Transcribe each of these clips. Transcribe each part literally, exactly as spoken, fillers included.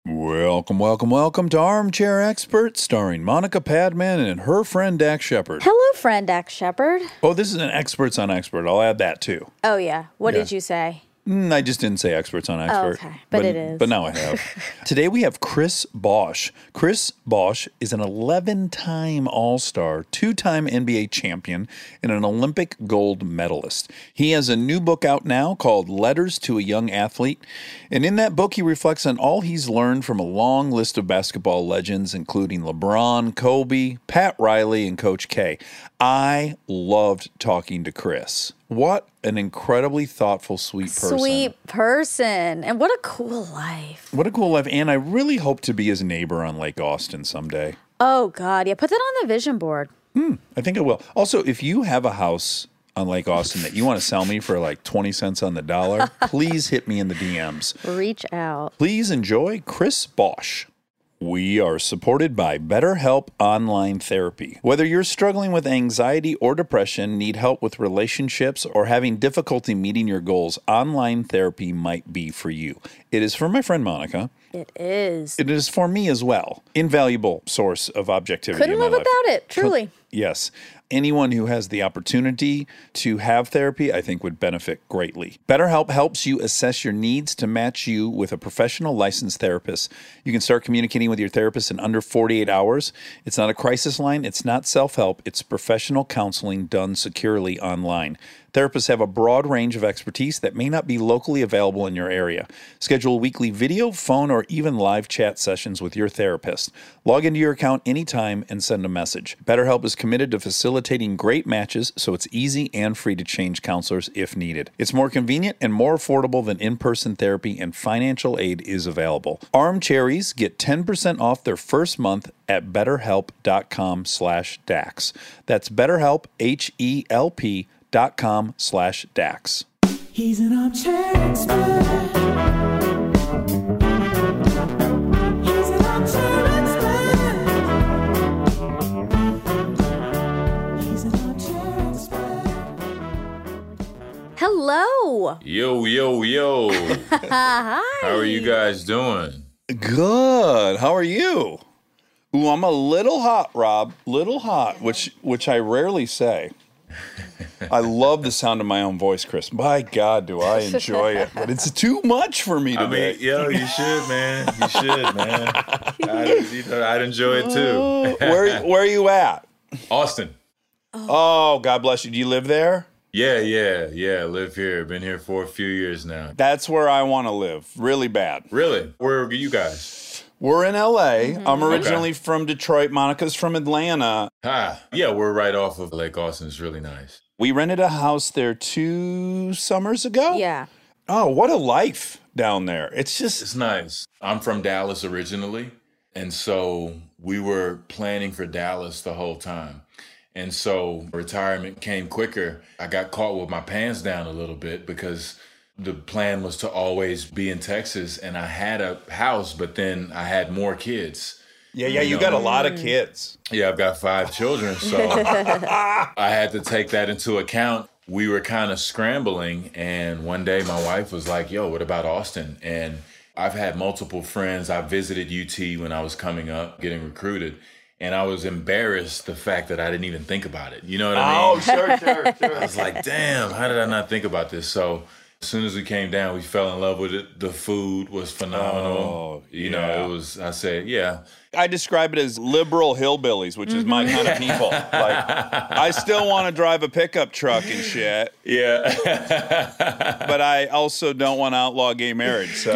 Welcome, welcome, welcome to Armchair Expert, starring Monica Padman and her friend Dax Shepard. Hello, friend Dax Shepard. Oh, this is an Experts on Expert. I'll add that too. Oh, yeah. What Yeah. did you say? Mm, I just didn't say Experts on Expert. okay. But it is. But now I have. Today we have Chris Bosh. Chris Bosh is an eleven-time All-Star, two-time N B A champion, and an Olympic gold medalist. He has a new book out now called Letters to a Young Athlete. And in that book, he reflects on all he's learned from a long list of basketball legends, including LeBron, Kobe, Pat Riley, and Coach K. I loved talking to Chris. What an incredibly thoughtful, sweet person. Sweet person. And what a cool life. What a cool life. And I really hope to be his neighbor on Lake Austin someday. Oh, God. Yeah, put that on the vision board. Hmm, I think I will. Also, if you have a house on Lake Austin that you want to sell me for like twenty cents on the dollar, please hit me in the D Ms. Reach out. Please enjoy Chris Bosh. We are supported by BetterHelp Online Therapy. Whether you're struggling with anxiety or depression, need help with relationships, or having difficulty meeting your goals, online therapy might be for you. It is for my friend Monica. It is. It is for me as well. Invaluable source of objectivity Couldn't in my live life. without it, truly. Yes. Anyone who has the opportunity to have therapy, I think, would benefit greatly. BetterHelp helps you assess your needs to match you with a professional licensed therapist. You can start communicating with your therapist in under forty-eight hours. It's not a crisis line. It's not self-help. It's professional counseling done securely online. Therapists have a broad range of expertise that may not be locally available in your area. Schedule weekly video, phone, or even live chat sessions with your therapist. Log into your account anytime and send a message. BetterHelp is committed to facilitating great matches, so it's easy and free to change counselors if needed. It's more convenient and more affordable than in-person therapy, and financial aid is available. Armcharies get ten percent off their first month at betterhelp.com slash Dax. That's BetterHelp, H E L P dot com slash Dax. He's an armchair expert. He's an armchair expert. He's an armchair expert. Hello. Yo, yo, yo. Hi. How are you guys doing? Good. How are you? Ooh, I'm a little hot, Rob. Little hot, which which I rarely say. I love the sound of my own voice, Chris. My God, do I enjoy it. But it's too much for me I today. mean, yo, you should, man. You should, man. I'd, you know, I'd enjoy it too. where, where are you at? Austin. Oh, God bless you. Do you live there? Yeah, yeah, yeah. Live here. Been here for a few years now. That's where I want to live. Really bad. Really? Where are you guys? We're in L A. Mm-hmm. I'm originally Okay. from Detroit. Monica's from Atlanta. Ah, yeah, we're right off of Lake Austin. It's really nice. We rented a house there two summers ago. Yeah. Oh, what a life down there. It's just... It's nice. I'm from Dallas originally, and so we were planning for Dallas the whole time. And so retirement came quicker. I got caught with my pants down a little bit because the plan was to always be in Texas, and I had a house, but then I had more kids. Yeah, yeah, you got a lot of kids. Yeah, I've got five children, so I had to take that into account. We were kind of scrambling, and one day my wife was like, yo, what about Austin? And I've had multiple friends. I visited U T when I was coming up, getting recruited, and I was embarrassed the fact that I didn't even think about it. You know what I mean? Oh, sure, sure, sure. I was like, damn, how did I not think about this? So as soon as we came down, we fell in love with it. The food was phenomenal. Oh, you yeah. know, it was, I said, yeah. I describe it as liberal hillbillies, which is my kind of people. Like, I still want to drive a pickup truck and shit, Yeah. but I also don't want to outlaw gay marriage. So,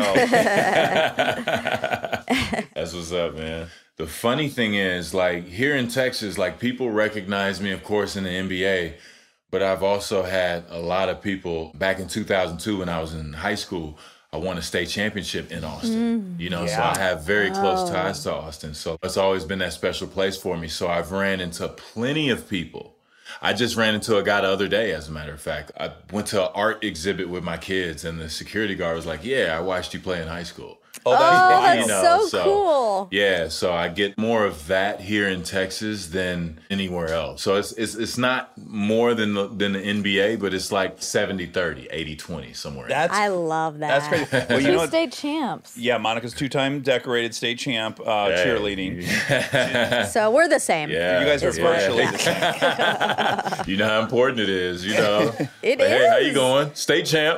That's what's up, man. The funny thing is, like, here in Texas, like, people recognize me, of course, in the N B A, but I've also had a lot of people back in two thousand two when I was in high school. I won a state championship in Austin, you know, so Yeah. I have very close ties to Austin. So it's always been that special place for me. So I've ran into plenty of people. I just ran into a guy the other day, as a matter of fact. I went to an art exhibit with my kids, and the security guard was like, yeah, I watched you play in high school. Oh, Oh, that's that's you know, so, cool. Yeah, so I get more of that here in Texas than anywhere else. So it's it's it's not more than the than the N B A, but it's like seventy thirty, eighty twenty somewhere. in That's I love that. that's crazy. Well, you know Two what? state champs. Yeah, Monica's two-time decorated state champ, uh, there. cheerleading. So we're the same. Yeah, You guys are Is yeah. what- virtually the same. You know how important it is, you know. It Like, Hey, how you is. going? State champ.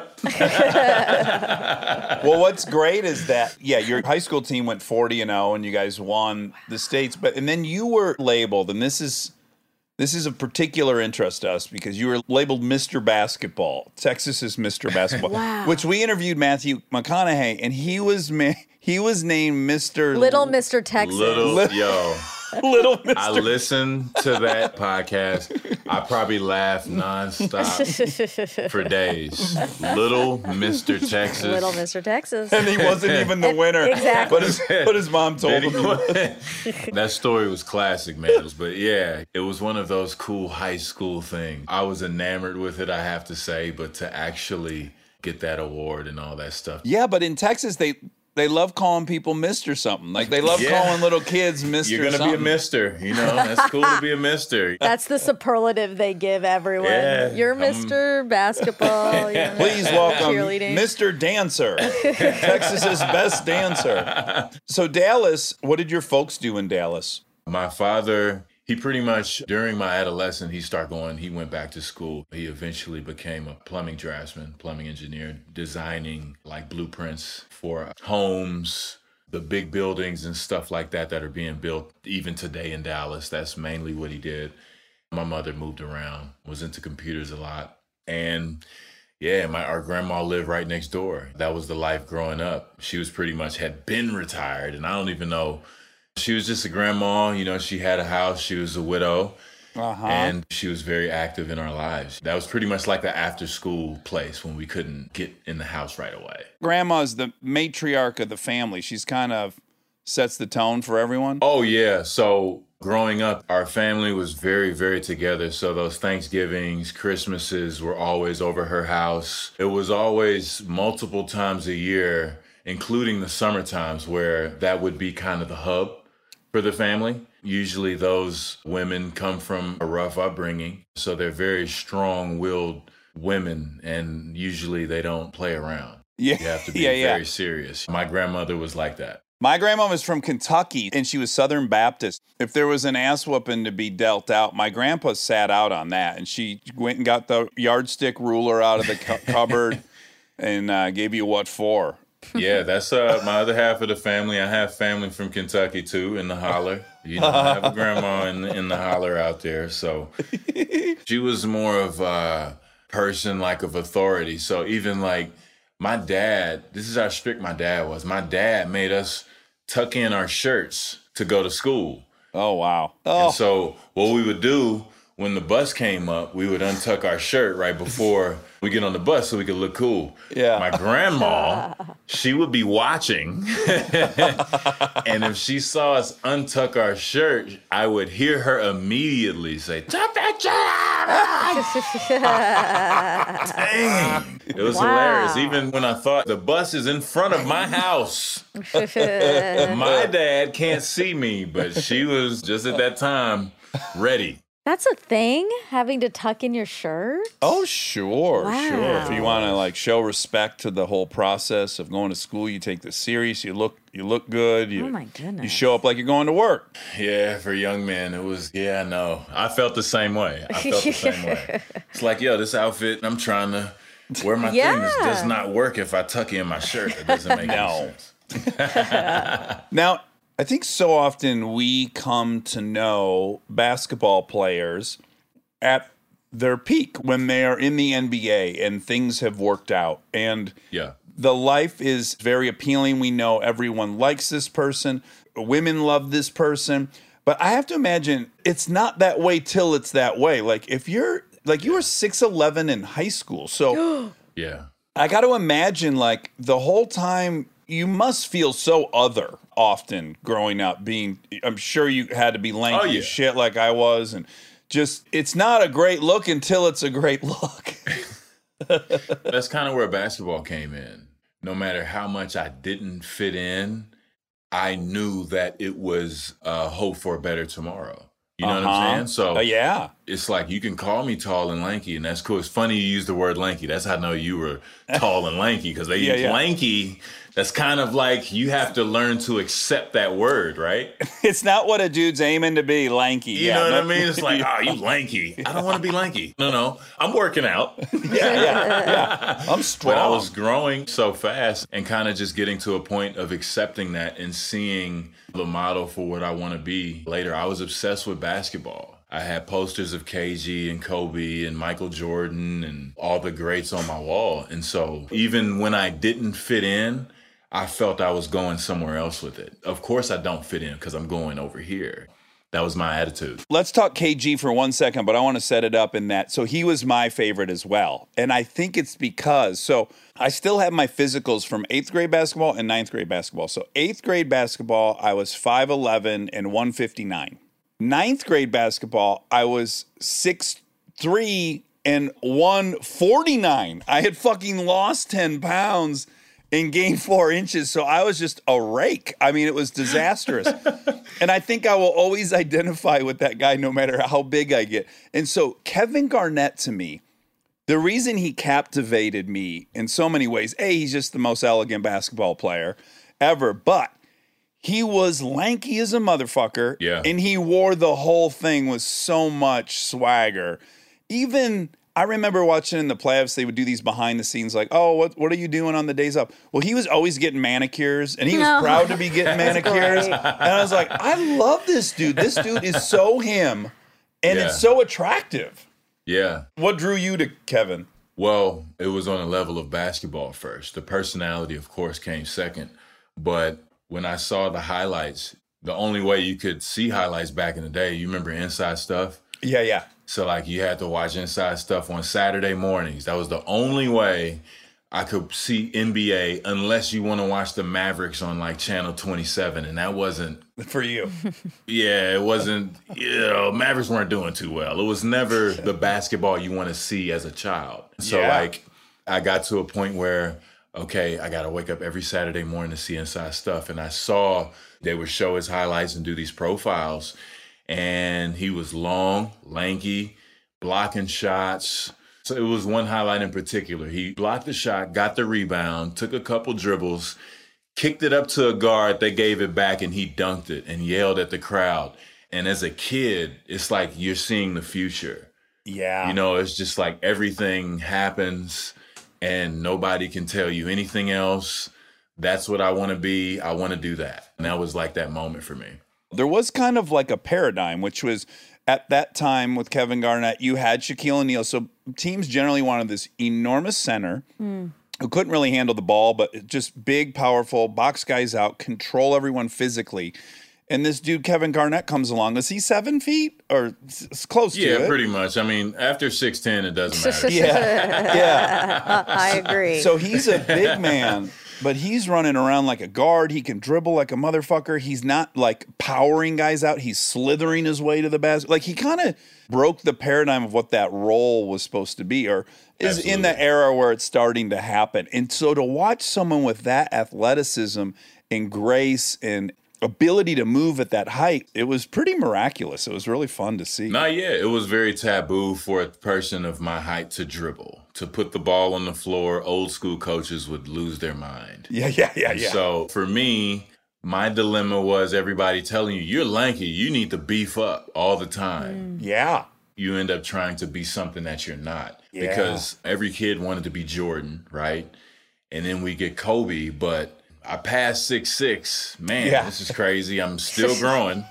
Well, what's great is that, yeah, your high school team went forty and oh, and you guys won the states. But and then you were labeled, and this is this is of particular interest to us because you were labeled Mister Basketball. Texas is Mister Basketball, Wow. which we interviewed Matthew McConaughey, and he was ma- he was named Mister Little Mister Texas. Little yo. Little Mister I listened to that podcast. I probably laughed nonstop for days. Little Mister Texas. Little Mister Texas. and he wasn't even the winner. Exactly. But his, but his mom told him. he was. That story was classic, man. But yeah, it was one of those cool high school things. I was enamored with it, I have to say, but to actually get that award and all that stuff. Yeah, but in Texas, they they love calling people Mister something. Like they love Yeah. calling little kids Mister You're going to be a something. mister, you know? That's cool to be a mister. That's the superlative they give everyone. Yeah, You're I'm- Mister Basketball. You're Please welcome cheerleading. Mister Dancer, Texas's best dancer. So Dallas, what did your folks do in Dallas? My father, he pretty much, during my adolescence, he started going, he went back to school. He eventually became a plumbing draftsman, plumbing engineer, designing like blueprints for homes, the big buildings and stuff like that that are being built even today in Dallas. That's mainly what he did. My mother moved around, was into computers a lot. And yeah, my our grandma lived right next door. That was the life growing up. She was pretty much had been retired, and I don't even know. She was just a grandma, you know, she had a house, she was a widow, Uh-huh. and she was very active in our lives. That was pretty much like the after school place when we couldn't get in the house right away. Grandma's the matriarch of the family. She's kind of sets the tone for everyone. Oh, yeah. So growing up, our family was very, very together. So those Thanksgivings, Christmases were always over her house. It was always multiple times a year, including the summer times, where that would be kind of the hub for the family. Usually those women come from a rough upbringing, so they're very strong-willed women, and usually they don't play around. Yeah, You have to be yeah, yeah. very serious. My grandmother was like that. My grandma was from Kentucky, and she was Southern Baptist. If there was an ass whooping to be dealt out, my grandpa sat out on that, and she went and got the yardstick ruler out of the cu- cupboard and uh, gave you what for. Yeah, that's uh, my other half of the family. I have family from Kentucky, too, in the holler. You know, I have a grandma in, in the holler out there. So she was more of a person, like, of authority. So even, like, my dad, this is how strict my dad was. My dad made us tuck in our shirts to go to school. Oh, wow. Oh, And so what we would do when the bus came up, we would untuck our shirt right before we get on the bus so we could look cool. Yeah. My grandma, she would be watching. And if she saw us untuck our shirt, I would hear her immediately say, "Tuck that shirt out!" Dang. It was Wow. hilarious. Even when I thought the bus is in front of my house. My dad can't see me, but she was just at that time ready. That's a thing, having to tuck in your shirt. oh, sure, sure. If you Wow. want to like show respect to the whole process of going to school, you take this serious. You look, you look good. You, Oh my goodness. You show up like you're going to work. Yeah, for young men, it was, yeah, I know. I felt the same way. I felt the same way. It's like, yo, this outfit, I'm trying to wear my thing. This Yeah. does not work if I tuck in my shirt. It doesn't make No. any sense. Now, I think so often we come to know basketball players at their peak when they are in the N B A and things have worked out. And Yeah. the life is very appealing. We know everyone likes this person. Women love this person. But I have to imagine it's not that way till it's that way. Like if you're like you were six eleven in high school. So Yeah. I got to imagine like the whole time you must feel so other often growing up being I'm sure you had to be lanky Oh, yeah. as shit like I was, and just it's not a great look until it's a great look. That's kind of where basketball came in. no matter how much I didn't fit in, I knew that it was uh, hope for a better tomorrow. You know uh-huh. what I'm saying? So uh, yeah. It's like you can call me tall and lanky, and that's cool. It's funny you use the word lanky. That's how I know you were tall and lanky, because they yeah, use yeah. lanky. That's kind of like you have to learn to accept that word, right? It's not what a dude's aiming to be, lanky. You yeah, know what no, I mean? It's like, oh, you lanky. I don't want to be lanky. No, no. I'm working out. yeah, yeah, yeah. I'm strong. But I was growing so fast and kind of just getting to a point of accepting that and seeing the model for what I want to be later. I was obsessed with basketball. I had posters of K G and Kobe and Michael Jordan and all the greats on my wall. And so even when I didn't fit in, I felt I was going somewhere else with it. Of course I don't fit in because I'm going over here. That was my attitude. Let's talk K G for one second, but I want to set it up in that. So he was my favorite as well. And I think it's because, so I still have my physicals from eighth grade basketball and ninth grade basketball. So eighth grade basketball, I was five eleven and one fifty-nine. Ninth grade basketball, I was six three and one forty-nine. I had fucking lost ten pounds and gained four inches. So I was just a rake. I mean, it was disastrous. And I think I will always identify with that guy no matter how big I get. And so Kevin Garnett, to me, the reason he captivated me in so many ways, A, he's just the most elegant basketball player ever, but he was lanky as a motherfucker. Yeah. And he wore the whole thing with so much swagger. Even, I remember watching in the playoffs, they would do these behind the scenes like, oh, what what are you doing on the days off? Well, he was always getting manicures, and he was No. proud to be getting manicures. great. And I was like, I love this dude. This dude is so him, and Yeah. it's so attractive. Yeah. What drew you to Kevin? Well, it was on a level of basketball first. The personality, of course, came second. But when I saw the highlights, the only way you could see highlights back in the day, you remember Inside Stuff? Yeah, yeah. So, like, you had to watch Inside Stuff on Saturday mornings. That was the only way I could see N B A unless you want to watch the Mavericks on, like, Channel twenty-seven. And that wasn't, For you. yeah, it wasn't, you know, Mavericks weren't doing too well. It was never the basketball you want to see as a child. So, Yeah. like, I got to a point where, okay, I got to wake up every Saturday morning to see Inside Stuff. And I saw they would show his highlights and do these profiles. And he was long, lanky, blocking shots. So it was one highlight in particular. He blocked the shot, got the rebound, took a couple dribbles, kicked it up to a guard. They gave it back and he dunked it and yelled at the crowd. And as a kid, it's like you're seeing the future. Yeah. You know, it's just like everything happens and nobody can tell you anything else. That's what I want to be. I want to do that. And that was like that moment for me. There was kind of like a paradigm, which was at that time with Kevin Garnett, you had Shaquille O'Neal. So teams generally wanted this enormous center who couldn't really handle the ball, but just big, powerful, box guys out, control everyone physically. And this dude, Kevin Garnett, comes along. Is he seven feet or it's close Yeah, to it? pretty much. I mean, after six ten, it doesn't matter. Yeah, yeah. I agree. So he's a big man, but he's running around like a guard. He can dribble like a motherfucker. He's not like powering guys out. He's slithering his way to the basket. Like he kind of broke the paradigm of what that role was supposed to be, or is in the Absolutely. era where it's starting to happen. And so to watch someone with that athleticism and grace and ability to move at that height, it was pretty miraculous. It was really fun to see. Not yet. It was very taboo for a person of my height to dribble, to put the ball on the floor. Old school coaches would lose their mind. Yeah, yeah, yeah, And yeah. So for me, my dilemma was everybody telling you, you're lanky, you need to beef up all the time. yeah. You end up trying to be something that you're not. Yeah. Because every kid wanted to be Jordan, right? And then we get Kobe, but I passed six six. Man, Yeah. this is crazy. I'm still growing.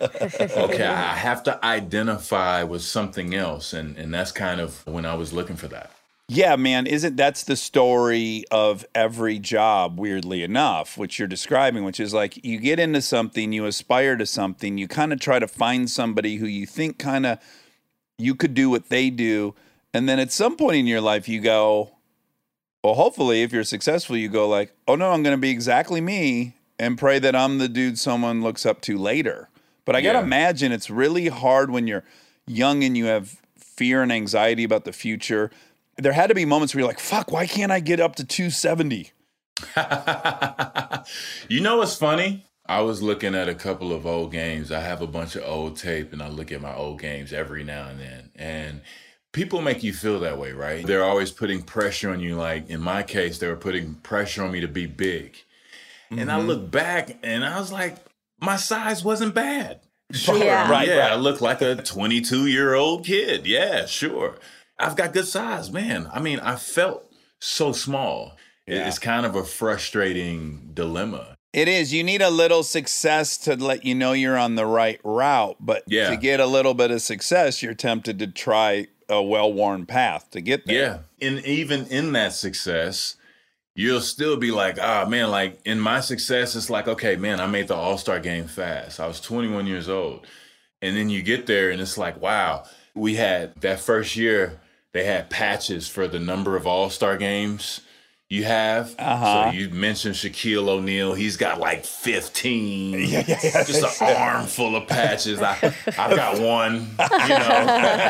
Okay, I have to identify with something else. And, and that's kind of when I was looking for that. Yeah, man, isn't that's the story of every job, weirdly enough, which you're describing, which is like you get into something, you aspire to something, you kind of try to find somebody who you think kind of you could do what they do. And then at some point in your life, you go, well, hopefully, if you're successful, you go like, oh, no, I'm going to be exactly me and pray that I'm the dude someone looks up to later. But I got to Yeah. imagine it's really hard when you're young and you have fear and anxiety about the future. There had to be moments where you're like, fuck, why can't I get up to two seventy? You know what's funny? I was looking at a couple of old games. I have a bunch of old tape, and I look at my old games every now and then. And people make you feel that way, right? They're always putting pressure on you. Like in my case, they were putting pressure on me to be big. Mm-hmm. And I look back, and I was like, my size wasn't bad. Sure, Yeah. right, yeah, right. I look like a twenty-two-year-old kid. Yeah, sure. I've got good size, man. I mean, I felt so small. Yeah. It's kind of a frustrating dilemma. It is. You need a little success to let you know you're on the right route. But Yeah. to get a little bit of success, you're tempted to try a well-worn path to get there. Yeah. And even in that success, you'll still be like, ah, man, like in my success, it's like, okay, man, I made the All-Star game fast. I was twenty-one years old. And then you get there and it's like, wow, we had that first year, they had patches for the number of All-Star games you have. Uh-huh. So you mentioned Shaquille O'Neal. He's got like fifteen. Yeah, yeah, yeah. Just an arm full of patches. I, I've got one, you know.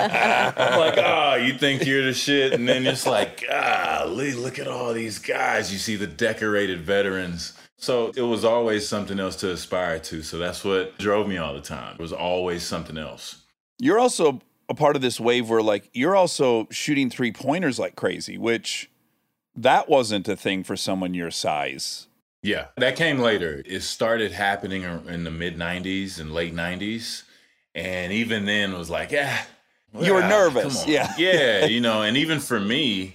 I'm like, oh, you think you're the shit? And then it's like, golly, look at all these guys. You see the decorated veterans. So it was always something else to aspire to. So that's what drove me all the time. It was always something else. You're also a part of this wave where, like, you're also shooting three-pointers like crazy, which that wasn't a thing for someone your size. Yeah, that came later. It started happening in the mid nineties and late nineties. And even then it was like, yeah. You were ah, nervous, come on. yeah. Yeah, you know, and even for me,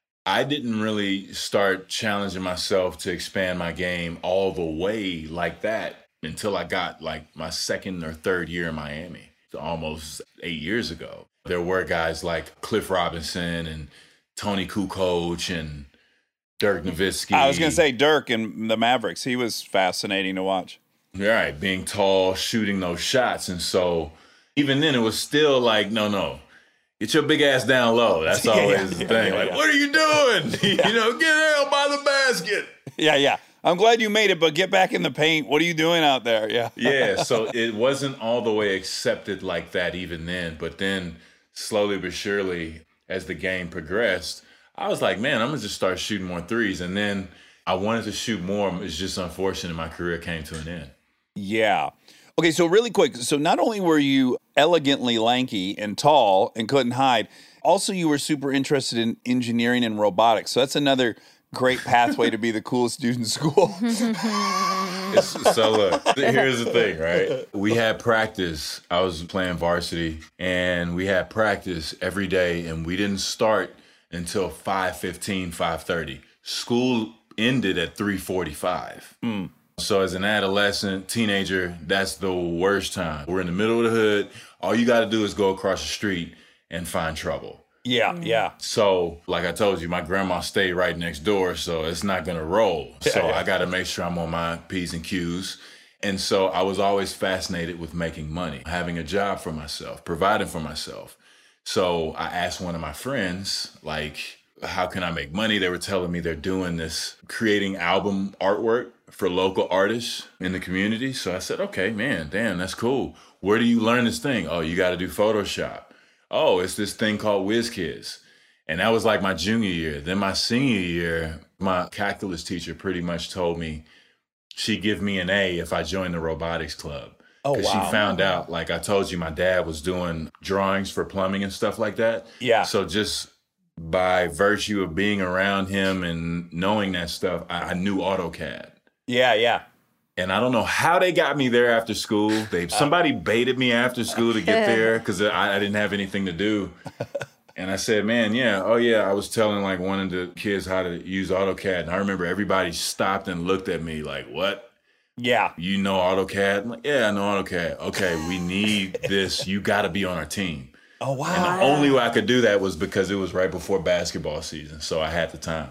I didn't really start challenging myself to expand my game all the way like that until I got like my second or third year in Miami, almost eight years ago. There were guys like Cliff Robinson and Tony Kukoc and Dirk Nowitzki. I was going to say Dirk and the Mavericks. He was fascinating to watch. Right, being tall, shooting those shots. And so even then it was still like, no, no, get your big ass down low. That's Yeah, always yeah, the yeah, thing. yeah, like, yeah. what are you doing? You know, get out by the basket. Yeah, yeah. I'm glad you made it, but get back in the paint. What are you doing out there? Yeah. Yeah, so it wasn't all the way accepted like that even then. But then slowly but surely, as the game progressed, I was like, man, I'm going to just start shooting more threes. And then I wanted to shoot more. It's just unfortunate my career came to an end. Yeah. Okay, so really quick. So not only were you elegantly lanky and tall and couldn't hide, also you were super interested in engineering and robotics. So that's another great pathway to be the coolest dude in school. It's, so look, here's the thing, right? We had practice. I was playing varsity, and we had practice every day, and we didn't start until five fifteen, five thirty. School ended at three forty-five. Mm. So as an adolescent, teenager, that's the worst time. We're in the middle of the hood. All you got to do is go across the street and find trouble. Yeah, yeah. So, like I told you, my grandma stayed right next door, so it's not going to roll. So yeah. I got to make sure I'm on my P's and Q's. And so I was always fascinated with making money, having a job for myself, providing for myself. So I asked one of my friends, like, how can I make money? They were telling me they're doing this, creating album artwork for local artists in the community. So I said, okay, man, damn, that's cool. Where do you learn this thing? Oh, you got to do Photoshop. Oh, it's this thing called WizKids. And that was like my junior year. Then my senior year, my calculus teacher pretty much told me she'd give me an A if I joined the robotics club. Oh, Because wow. she found out, like I told you, my dad was doing drawings for plumbing and stuff like that. Yeah. So just by virtue of being around him and knowing that stuff, I, I knew AutoCAD. Yeah, yeah. And I don't know how they got me there after school. They somebody baited me after school to get there because I, I didn't have anything to do. And I said, man, yeah, oh yeah, I was telling like one of the kids how to use AutoCAD. And I remember everybody stopped and looked at me like, what? Yeah. You know AutoCAD? I'm like, yeah, I know AutoCAD. Okay, we need this. You got to be on our team. Oh, And wow. the only way I could do that was because it was right before basketball season. So I had the time.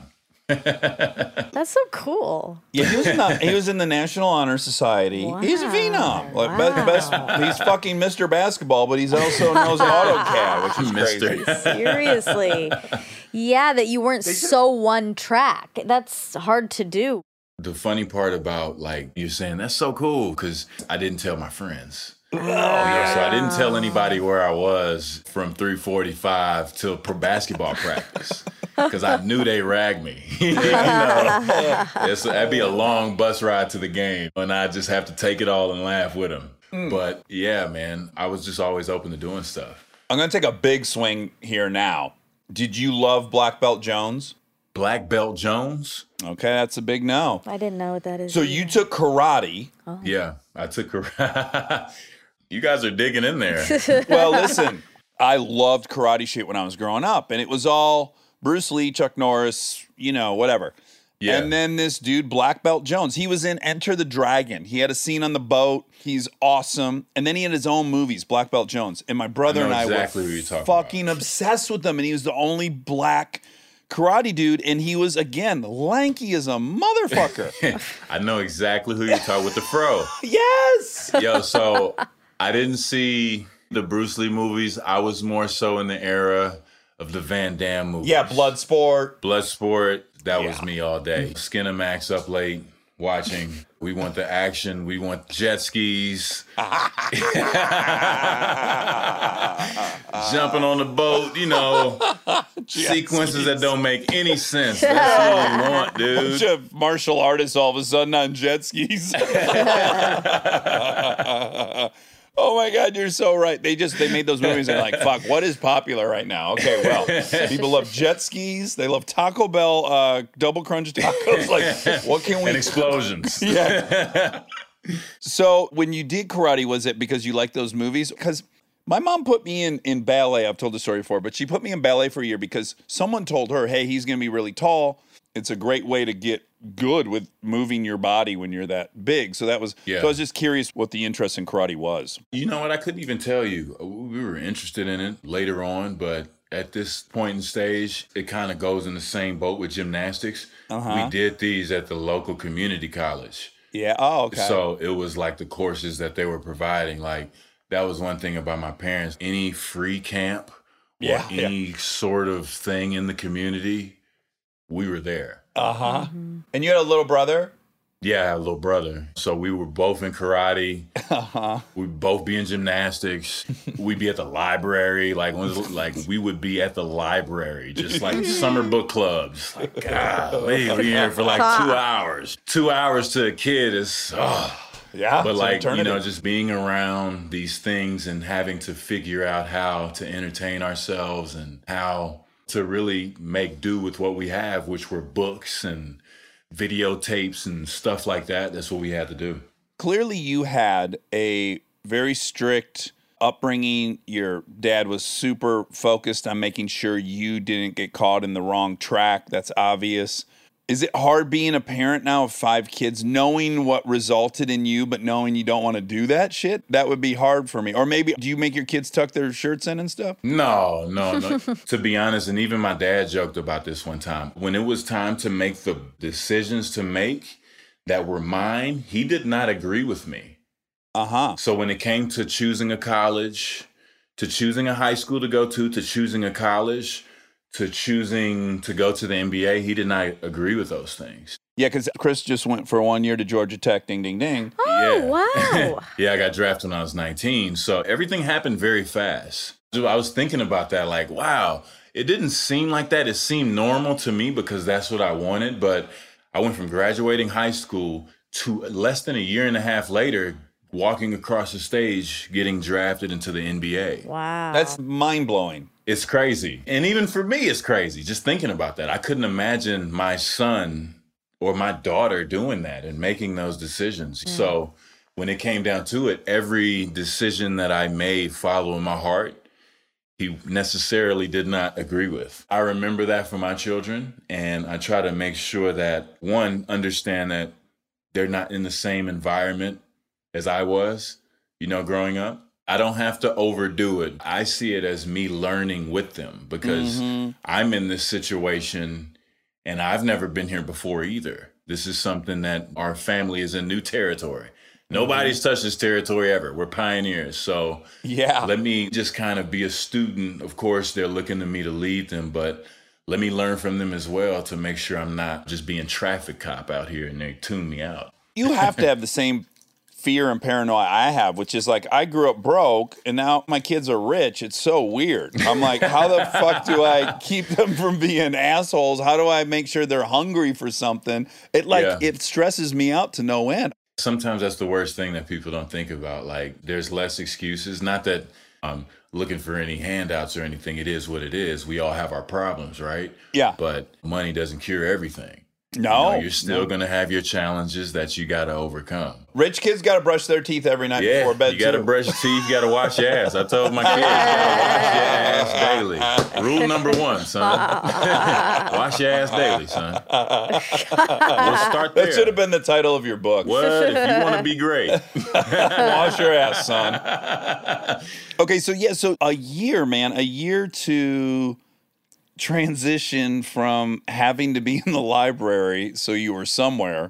That's so cool. Yeah, he was in the, he was in the National Honor Society. He's a phenom. Like, be- Wow. best, he's fucking Mister Basketball, but he's also knows AutoCAD, which is Mister crazy. Seriously. Yeah, that you weren't so one track. That's hard to do. The funny part about like you're saying that's so cool because I didn't tell my friends. You know, so I didn't tell anybody where I was from three forty-five till pro basketball practice because I knew they ragged me. You know, it's, that'd be a long bus ride to the game, and I just have to take it all and laugh with them. Mm. But yeah, man, I was just always open to doing stuff. I'm going to take a big swing here now. Did you love Black Belt Jones? Black Belt Jones? Okay, that's a big no. I didn't know what that is. So either. you took karate. Oh. Yeah, I took karate. You guys are digging in there. Well, listen, I loved karate shit when I was growing up, and it was all Bruce Lee, Chuck Norris, you know, whatever. Yeah. And then this dude, Black Belt Jones, he was in Enter the Dragon. He had a scene on the boat. He's awesome. And then he had his own movies, Black Belt Jones. And my brother I know and exactly I who were you're talking fucking about. obsessed with him. And he was the only black karate dude. And he was, again, lanky as a motherfucker. I know exactly who you're talking with the fro. Yes. Yo, so I didn't see the Bruce Lee movies. I was more so in the era of the Van Damme movies. Yeah, Bloodsport. Bloodsport, that Yeah. was me all day. Skinamax up late, watching. We want the action. We want jet skis. Jumping on the boat, you know. Sequences that don't make any sense. That's what we want, Bunch dude. of martial artists all of a sudden on jet skis. Oh my God, you're so right. They just they made those movies and they're like, fuck, what is popular right now? Okay, well, people love jet skis. They love Taco Bell uh, double crunch tacos. Like, what can we? And explosions. Yeah. So when you did karate, was it because you liked those movies? Because my mom put me in, in ballet. I've told the story before, but she put me in ballet for a year because someone told her, hey, he's going to be really tall. It's a great way to get good with moving your body when you're that big. So that was, Yeah. so I was just curious what the interest in karate was. You know what? I couldn't even tell you. We were interested in it later on, but at this point in stage, it kind of goes in the same boat with gymnastics. Uh-huh. We did these at the local community college. Yeah. Oh, okay. So it was like the courses that they were providing. Like, that was one thing about my parents. Any free camp or Yeah, yeah. any sort of thing in the community, we were there. Uh-huh. Mm-hmm. And you had a little brother? Yeah, I had a little brother. So we were both in karate. Uh-huh. We'd both be in gymnastics. We'd be at the library. Like, when it was- like we would be at the library, just like summer book clubs. Like, golly, we here for like two hours. Two hours to a kid is, oh. Yeah. But it's an like, you eternity. know, just being around these things and having to figure out how to entertain ourselves and how to really make do with what we have, which were books and videotapes and stuff like that. That's what we had to do. Clearly you had a very strict upbringing. Your dad was super focused on making sure you didn't get caught in the wrong track. That's obvious. Is it hard being a parent now of five kids, knowing what resulted in you, but knowing you don't want to do that shit? That would be hard for me. Or maybe, do you make your kids tuck their shirts in and stuff? No, no, no. To be honest, and even my dad joked about this one time. When it was time to make the decisions to make that were mine, he did not agree with me. Uh-huh. So when it came to choosing a college, to choosing a high school to go to, to choosing a college, to choosing to go to the N B A, he did not agree with those things. Yeah, because Chris just went for one year to Georgia Tech, ding, ding, ding. Oh, Yeah. wow. Yeah, I got drafted when I was nineteen. So everything happened very fast. So I was thinking about that, like, wow, it didn't seem like that. It seemed normal to me because that's what I wanted. But I went from graduating high school to less than a year and a half later, walking across the stage, getting drafted into the N B A. Wow. That's mind-blowing. It's crazy. And even for me, it's crazy just thinking about that. I couldn't imagine my son or my daughter doing that and making those decisions. Mm. So when it came down to it, every decision that I made following my heart, he necessarily did not agree with. I remember that for my children, and I try to make sure that, one, understand that they're not in the same environment as I was, you know, growing up. I don't have to overdo it. I see it as me learning with them because Mhm. I'm in this situation and I've never been here before either. This is something that our family is in new territory. Nobody's touched this territory ever. We're pioneers. So Yeah. let me just kind of be a student. Of course, they're looking to me to lead them, but let me learn from them as well to make sure I'm not just being traffic cop out here and they tune me out. You have to have the same fear and paranoia I have, which is like I grew up broke and now my kids are rich. It's so weird. I'm like, how the fuck do I keep them from being assholes? How do I make sure they're hungry for something? It like Yeah. it stresses me out to no end. Sometimes that's the worst thing that people don't think about. Like, there's less excuses. Not that I'm looking for any handouts or anything. It is what it is. We all have our problems, right? Yeah. But money doesn't cure everything. No, You know, you're still no. going to have your challenges that you got to overcome. Rich kids got to brush their teeth every night Yeah, before bed. you got to too. brush your teeth. You got to wash your ass. I told my kids, you got to wash your ass daily. Rule number one, son. Wash your ass daily, son. We'll start there. That should have been the title of your book. What if you want to be great? Wash your ass, son. Okay, so yeah, so a year, man, a year to transition from having to be in the library, so you were somewhere,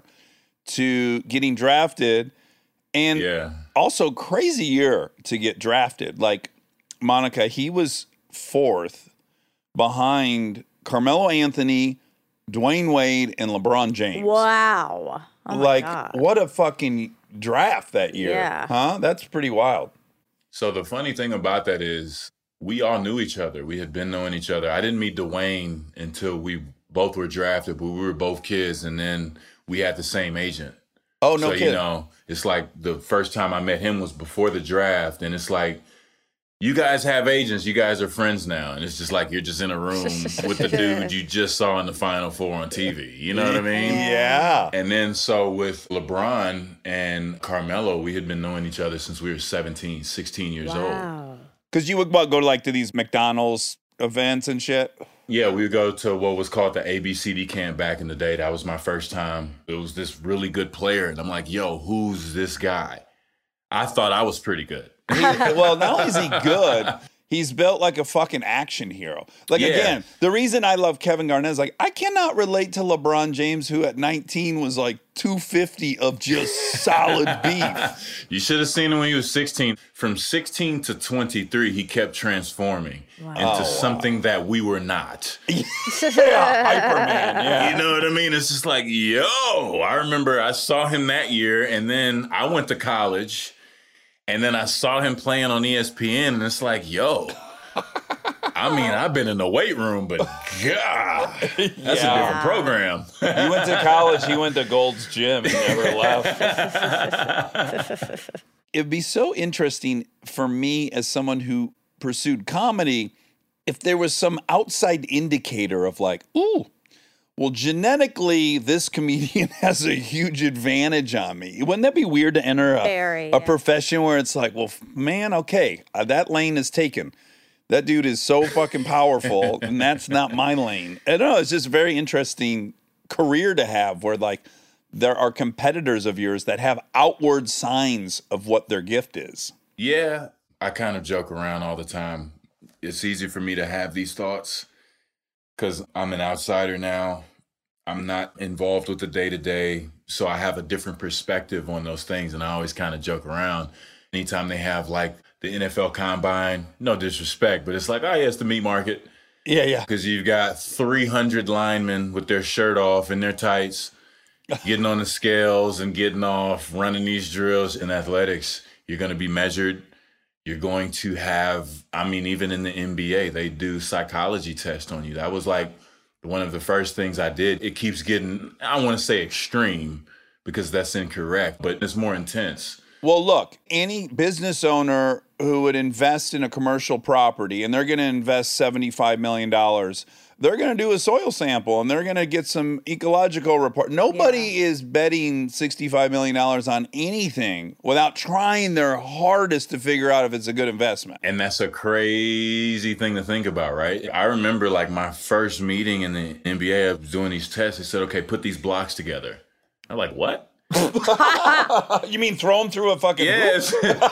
to getting drafted, and Yeah. also crazy year to get drafted. Like Monica, he was fourth behind Carmelo Anthony, Dwayne Wade, and LeBron James. Wow. Oh my like, God. what a fucking draft that year. Yeah. Huh? That's pretty wild. So the funny thing about that is we all knew each other. We had been knowing each other. I didn't meet Dwayne until we both were drafted, but we were both kids, and then we had the same agent. Oh, no so, kidding. you know, it's like the first time I met him was before the draft, and it's like, you guys have agents. You guys are friends now. And it's just like you're just in a room with the dude you just saw in the Final Four on T V. You know what I mean? Yeah. And then so with LeBron and Carmelo, we had been knowing each other since we were seventeen, sixteen years old. Wow. Because you would what, go to like to these McDonald's events and shit? Yeah, we would go to what was called the A B C D camp back in the day. That was my first time. It was this really good player. And I'm like, yo, who's this guy? I thought I was pretty good. He- well, not only is he good, he's built like a fucking action hero. Like, Yeah. again, the reason I love Kevin Garnett is like, I cannot relate to LeBron James, who at nineteen was like two fifty of just solid beef. You should have seen him when he was sixteen. From sixteen to twenty-three, he kept transforming into something that we were not. Yeah, Hyperman, yeah. You know what I mean? It's just like, yo, I remember I saw him that year, and then I went to college, and then I saw him playing on E S P N, and it's like, yo, I mean, I've been in the weight room, but God, that's a different program. You went to college, he went to Gold's Gym and never left. It'd be so interesting for me as someone who pursued comedy if there was some outside indicator of like, ooh, well, genetically, this comedian has a huge advantage on me. Wouldn't that be weird to enter a, Very, a yeah. profession where it's like, well, f- man, okay, uh, that lane is taken. That dude is so fucking powerful, and that's not my lane. I don't know. It's just a very interesting career to have where, like, there are competitors of yours that have outward signs of what their gift is. Yeah, I kind of joke around all the time. It's easy for me to have these thoughts because I'm an outsider now. I'm not involved with the day-to-day, so I have a different perspective on those things, and I always kind of joke around. Anytime they have, like, the N F L Combine, no disrespect, but it's like, oh, yeah, it's the meat market. Yeah, yeah. Because you've got three hundred linemen with their shirt off and their tights, getting on the scales and getting off, running these drills. In athletics, you're going to be measured. You're going to have, I mean, even in the N B A, they do psychology tests on you. That was like one of the first things I did. It keeps getting, I don't want to say extreme because that's incorrect, but it's more intense. Well, look, any business owner who would invest in a commercial property and they're going to invest seventy-five million dollars, they're going to do a soil sample and they're going to get some ecological report. Nobody is betting sixty-five million dollars on anything without trying their hardest to figure out if it's a good investment. And that's a crazy thing to think about, right? I remember like my first meeting in the N B A, I was doing these tests. They said, okay, put these blocks together. I'm like, what? You mean throw them through a fucking Yes.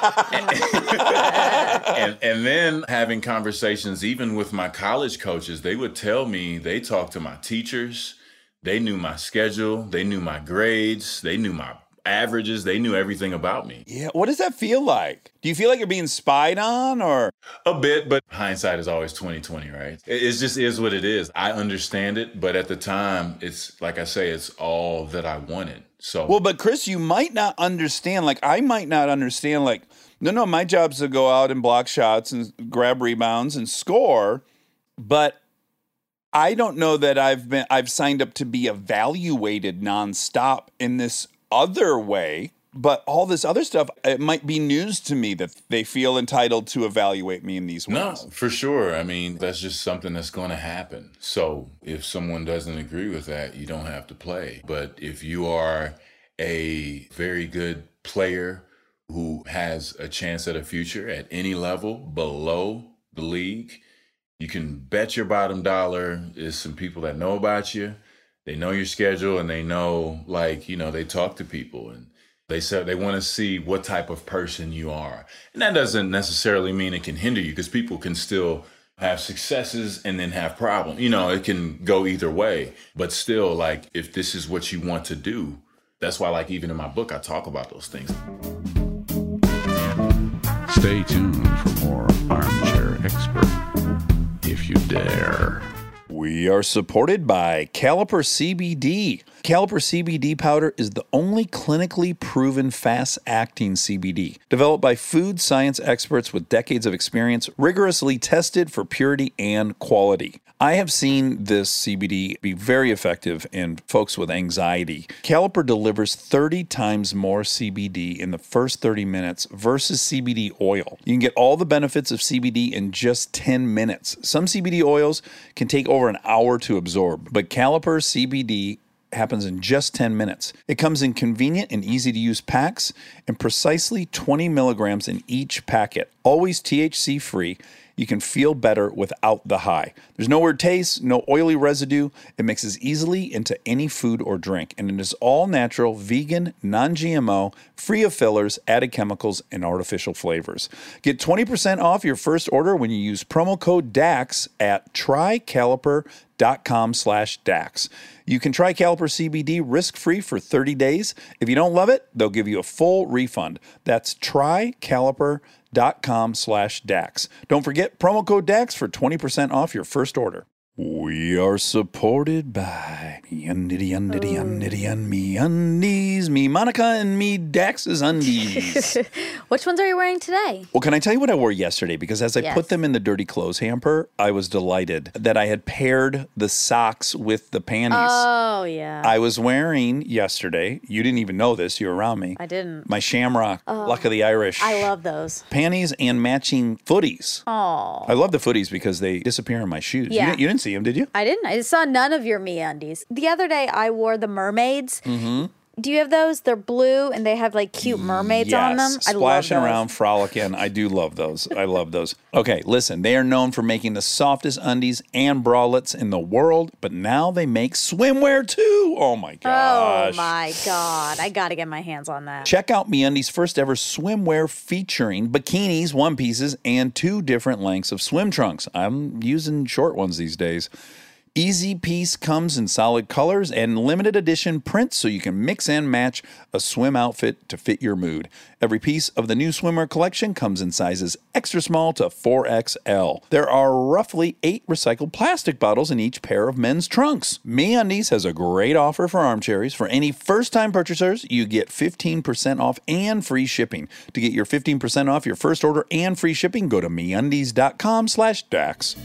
and, and then having conversations, even with my college coaches, they would tell me, they talked to my teachers. They knew my schedule. They knew my grades. They knew my averages. They knew everything about me. Yeah. What does that feel like? Do you feel like you're being spied on or? A bit, but hindsight is always twenty twenty, right? It, it just is what it is. I understand it, but at the time, it's like I say, it's all that I wanted. So Well, but Chris, you might not understand. Like, I might not understand. Like, no, no, my job's to go out and block shots and grab rebounds and score. But I don't know that I've been, I've signed up to be evaluated nonstop in this other way. But all this other stuff, it might be news to me that they feel entitled to evaluate me in these ways. No, for sure. I mean, that's just something that's going to happen. So if someone doesn't agree with that, you don't have to play. But if you are a very good player who has a chance at a future at any level below the league, you can bet your bottom dollar is some people that know about you. They know your schedule and they know, like, you know, they talk to people and they said they want to see what type of person you are. And that doesn't necessarily mean it can hinder you because people can still have successes and then have problems. You know, it can go either way. But still, like, if this is what you want to do, that's why, like, even in my book, I talk about those things. Stay tuned for more Armchair Expert, if you dare. We are supported by Caliper C B D. Caliper C B D powder is the only clinically proven fast-acting C B D, developed by food science experts with decades of experience, rigorously tested for purity and quality. I have seen this C B D be very effective in folks with anxiety. Caliper delivers thirty times more C B D in the first thirty minutes versus C B D oil. You can get all the benefits of C B D in just ten minutes. Some C B D oils can take over an hour to absorb, but Caliper C B D happens in just ten minutes. It comes in convenient and easy to use packs and precisely twenty milligrams in each packet. Always T H C free. You can feel better without the high. There's no weird taste, no oily residue. It mixes easily into any food or drink, and it is all natural, vegan, non-G M O, free of fillers, added chemicals, and artificial flavors. Get twenty percent off your first order when you use promo code DAX at trycaliper.com slash DAX. You can try Caliper C B D risk-free for thirty days. If you don't love it, they'll give you a full refund. That's trycaliper.com slash DAX. Don't forget promo code DAX for twenty percent off your first order. We are supported by Me Undity Undity Undity and Me Undies, Me Monica and Me Dax's Undies. Which ones are you wearing today? Well, can I tell you what I wore yesterday? Because as I Yes. put them in the dirty clothes hamper, I was delighted that I had paired the socks with the panties. Oh, yeah. I was wearing yesterday, you didn't even know this, you were around me, I didn't. my Shamrock, Luck of the Irish. I love those. panties and matching footies. Oh. I love the footies because they disappear in my shoes. You Yeah. didn't- You, didn't see them, did you? I didn't. I saw none of your MeUndies. The other day, I wore the mermaids. Mm-hmm. Do you have those? They're blue and they have like cute mermaids on them. I love Splashing those. around, frolicking. I do love those. I love those. Okay, listen, they are known for making the softest undies and bralettes in the world, but now they make swimwear too. Oh my Oh gosh. my God. I got to get my hands on that. Check out MeUndies' first ever swimwear featuring bikinis, one pieces, and two different lengths of swim trunks. I'm using short ones these days. Easy Piece comes in solid colors and limited edition prints so you can mix and match a swim outfit to fit your mood. Every piece of the new swimwear collection comes in sizes extra small to four X L. There are roughly eight recycled plastic bottles in each pair of men's trunks. MeUndies has a great offer for armchairs. For any first-time purchasers, you get fifteen percent off and free shipping. To get your fifteen percent off your first order and free shipping, go to MeUndies.com slash DAX.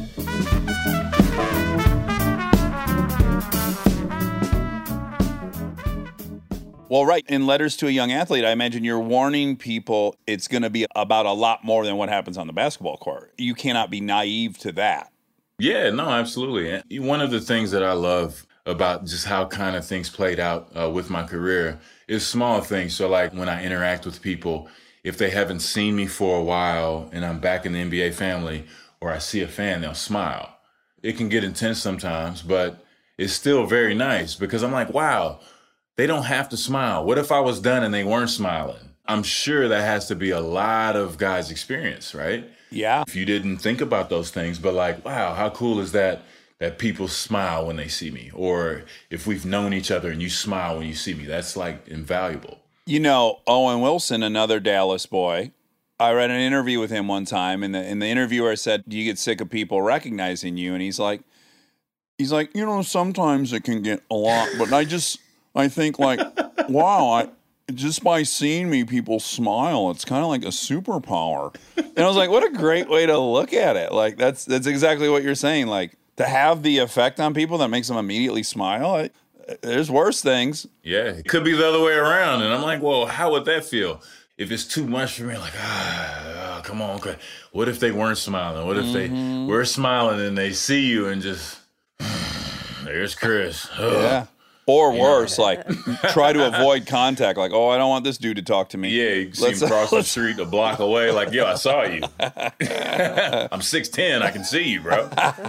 Well, right. In Letters to a Young Athlete, I imagine you're warning people it's going to be about a lot more than what happens on the basketball court. You cannot be naive to that. Yeah, no, absolutely. And one of the things that I love about just how kind of things played out uh, with my career is small things. So like when I interact with people, if they haven't seen me for a while and I'm back in the N B A family or I see a fan, they'll smile. It can get intense sometimes, but it's still very nice because I'm like, wow, they don't have to smile. What if I was done and they weren't smiling? I'm sure that has to be a lot of guys' experience, right? Yeah. If you didn't think about those things, but like, wow, how cool is that that people smile when they see me? Or if we've known each other and you smile when you see me, that's like invaluable. You know, Owen Wilson, another Dallas boy. I read an interview with him one time, and the and the interviewer said, "Do you get sick of people recognizing you?" And he's like, he's like, you know, sometimes it can get a lot, but I just I think like, wow, I just by seeing me, people smile. It's kind of like a superpower. And I was like, what a great way to look at it. Like that's that's exactly what you're saying. Like to have the effect on people that makes them immediately smile. I, there's worse things. Yeah, it could be the other way around. And I'm like, well, how would that feel? If it's too much for me, like, ah, oh, come on. Okay. What if they weren't smiling? What if Mm-hmm. they were smiling and they see you and just, there's Chris. Ugh. Yeah. Or worse, like try to avoid contact. Like, oh, I don't want this dude to talk to me. Yeah, you see Let's- him cross the street a block away, like, yo, I saw you. I'm six ten, I can see you, bro.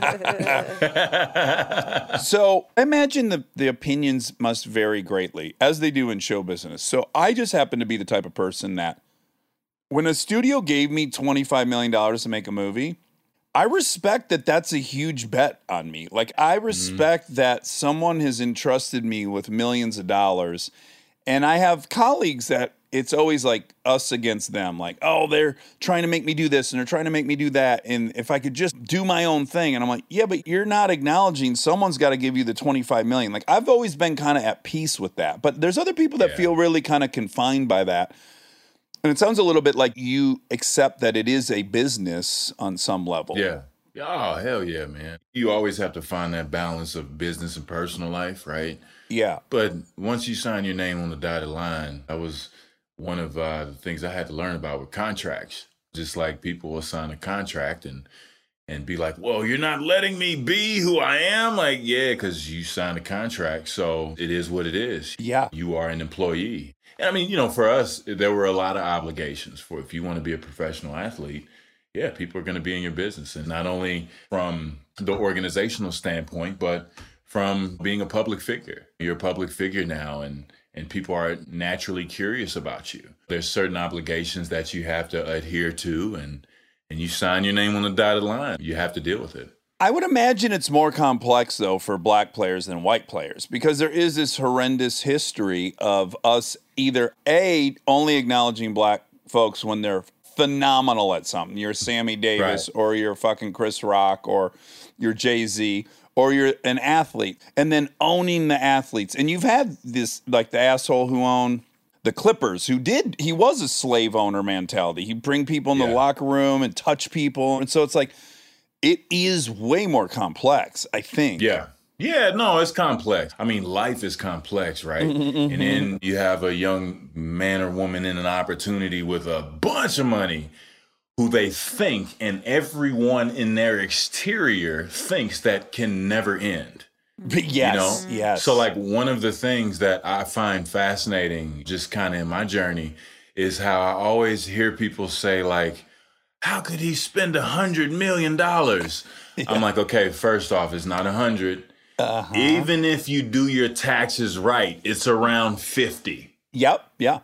So I imagine the, the opinions must vary greatly, as they do in show business. So I just happen to be the type of person that when a studio gave me twenty-five million dollars to make a movie, I respect that that's a huge bet on me. Like, I respect mm-hmm. that someone has entrusted me with millions of dollars. And I have colleagues that it's always like us against them. Like, oh, they're trying to make me do this and they're trying to make me do that. And if I could just do my own thing. And I'm like, yeah, but you're not acknowledging someone's got to give you the twenty-five million dollars. Like, I've always been kind of at peace with that. But there's other people that yeah. feel really kind of confined by that. And it sounds a little bit like you accept that it is a business on some level. Yeah. Oh, hell yeah, man. You always have to find that balance of business and personal life, right? Yeah. But once you sign your name on the dotted line, that was one of uh, the things I had to learn about with contracts. Just like people will sign a contract and and be like, whoa, you're not letting me be who I am? Like, yeah, because you signed a contract, so it is what it is. Yeah. You are an employee. And I mean, you know, for us, there were a lot of obligations for if you want to be a professional athlete. Yeah, people are going to be in your business. And not only from the organizational standpoint, but from being a public figure. You're a public figure now, and, and people are naturally curious about you. There's certain obligations that you have to adhere to, and, and you sign your name on the dotted line. You have to deal with it. I would imagine it's more complex, though, for black players than white players, because there is this horrendous history of us either, A, only acknowledging black folks when they're phenomenal at something. You're Sammy Davis, Right. or you're fucking Chris Rock, or you're Jay-Z, or you're an athlete, and then owning the athletes. And you've had this, like the asshole who owned the Clippers, who did, he was a slave owner mentality. He'd bring people in the Yeah. locker room and touch people. And so it's like, it is way more complex, I think. Yeah. Yeah, no, it's complex. I mean, life is complex, right? And then you have a young man or woman in an opportunity with a bunch of money who they think, and everyone in their exterior thinks that can never end. But yes, You know? yes. So, like, one of the things that I find fascinating, just kind of in my journey, is how I always hear people say, like, how could he spend a hundred million dollars? I'm like, okay, first off, it's not a hundred. Uh-huh. Even if you do your taxes right, it's around fifty. Yep, yeah.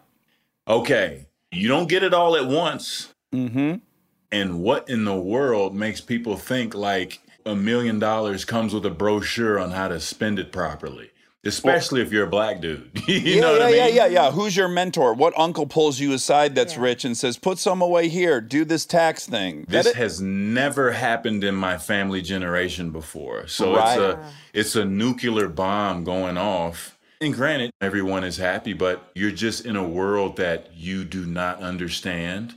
Okay, you don't get it all at once. Mm-hmm. And what in the world makes people think like a million dollars comes with a brochure on how to spend it properly? Especially if you're a black dude. you yeah, know what yeah, I mean? yeah, yeah, yeah. Who's your mentor? What uncle pulls you aside that's Yeah. rich and says, put some away here, do this tax thing? This That it- has never happened in my family generation before. So Right. it's a it's a nuclear bomb going off. And granted, everyone is happy, but you're just in a world that you do not understand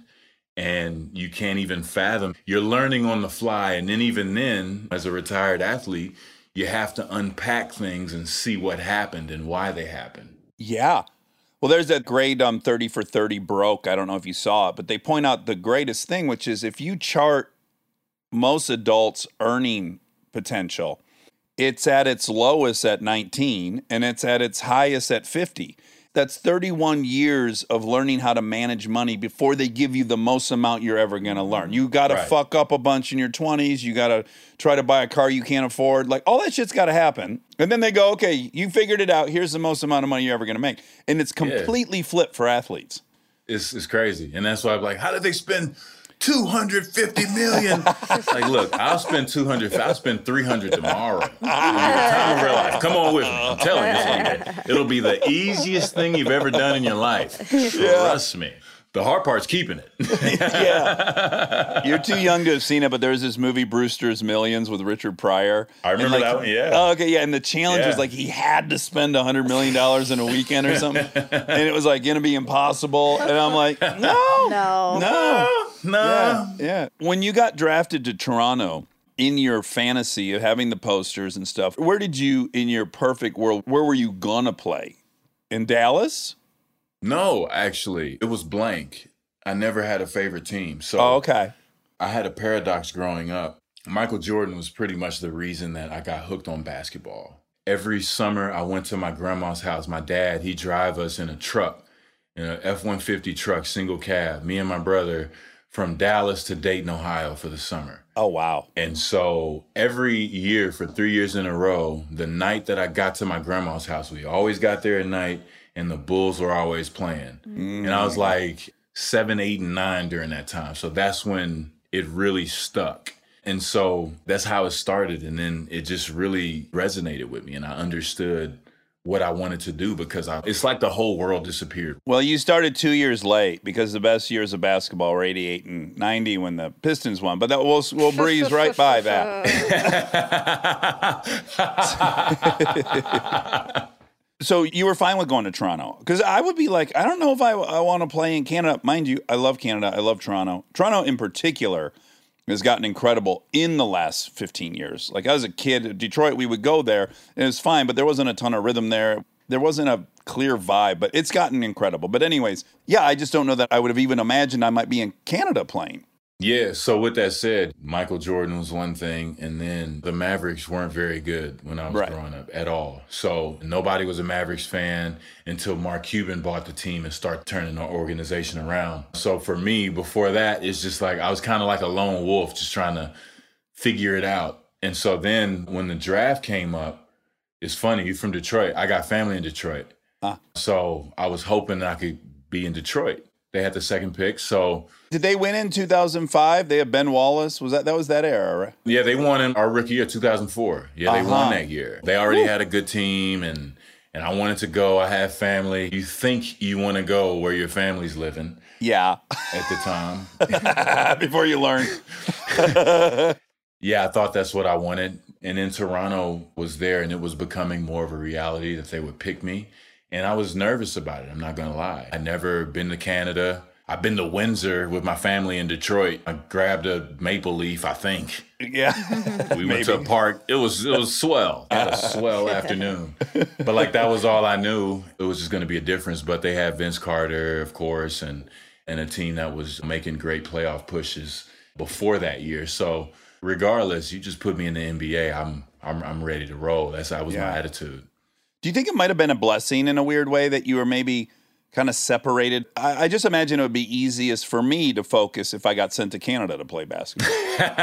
and you can't even fathom. You're learning on the fly. And then even then, as a retired athlete, you have to unpack things and see what happened and why they happened. Yeah. Well, there's that great um, thirty for thirty broke. I don't know if you saw it, but they point out the greatest thing, which is if you chart most adults' earning potential, it's at its lowest at nineteen and it's at its highest at fifty. That's thirty-one years of learning how to manage money before they give you the most amount you're ever going to learn. You got to Right. fuck up a bunch in your twenties. You got to try to buy a car you can't afford. Like, all that shit's got to happen. And then they go, okay, you figured it out. Here's the most amount of money you're ever going to make. And it's completely flipped for athletes. It's, it's crazy. And that's why I'm like, how did they spend two hundred fifty million. Like, look, I'll spend two hundred. I'll spend three hundred tomorrow. It'll be the time of our life. Come on with me. I'm telling you something. It'll be the easiest thing you've ever done in your life. Trust me. The hard part's keeping it. Yeah. You're too young to have seen it, but there was this movie, Brewster's Millions, with Richard Pryor. I remember like, that one, yeah. Oh, okay, yeah, and the challenge Yeah. was like he had to spend one hundred million dollars in a weekend or something, and it was like going to be impossible. And I'm like, no, No. no. No. Yeah, yeah. When you got drafted to Toronto, in your fantasy of having the posters and stuff, where did you, in your perfect world, where were you going to play? In Dallas? No, actually, it was blank. I never had a favorite team. So Oh, okay. I had a paradox growing up. Michael Jordan was pretty much the reason that I got hooked on basketball. Every summer, I went to my grandma's house. My dad, he'd drive us in a truck, in an F one fifty truck, single cab, me and my brother, from Dallas to Dayton, Ohio for the summer. Oh, wow. And so every year for three years in a row, the night that I got to my grandma's house, we always got there at night, and the Bulls were always playing. Mm. And I was like seven, eight, and nine during that time. So that's when it really stuck. And so that's how it started. And then it just really resonated with me. And I understood what I wanted to do because I, it's like the whole world disappeared. Well, you started two years late because the best years of basketball were eighty-eight and ninety when the Pistons won. But that we'll, we'll breeze right by that. So you were fine with going to Toronto? Because I would be like, I don't know if I, I want to play in Canada. Mind you, I love Canada. I love Toronto. Toronto in particular has gotten incredible in the last fifteen years. Like, as a kid, Detroit, we would go there, and it was fine, but there wasn't a ton of rhythm there. There wasn't a clear vibe, but it's gotten incredible. But anyways, yeah, I just don't know that I would have even imagined I might be in Canada playing. Yeah, so with that said, Michael Jordan was one thing, and then the Mavericks weren't very good when I was Right. growing up at all. So nobody was a Mavericks fan until Mark Cuban bought the team and started turning the organization around. So for me, before that, it's just like I was kind of like a lone wolf just trying to figure it out. And so then when the draft came up, it's funny, you're from Detroit. I got family in Detroit. Huh. So I was hoping that I could be in Detroit. They had the second pick, so... Did they win in two thousand five? They had Ben Wallace. Was that that was that era, right? Yeah, they won in our rookie year, two thousand four. Yeah, they Uh-huh. won that year. They already had a good team, and and I wanted to go. I had family. You think you want to go where your family's living Yeah. at the time. Before you learn. Yeah, I thought that's what I wanted. And then Toronto was there, and it was becoming more of a reality that they would pick me. And I was nervous about it, I'm not going to lie. I'd never been to Canada. I've been to Windsor with my family in Detroit. I grabbed a maple leaf, I think. Yeah. We went to a park. It was it was swell. I had a swell afternoon. But like that was all I knew. It was just going to be a difference. But they had Vince Carter, of course, and and a team that was making great playoff pushes before that year. So regardless, you just put me in the N B A. I'm I'm I'm ready to roll. That's that was Yeah. my attitude. Do you think it might have been a blessing in a weird way that you were maybe kind of separated? I, I just imagine it would be easiest for me to focus if I got sent to Canada to play basketball.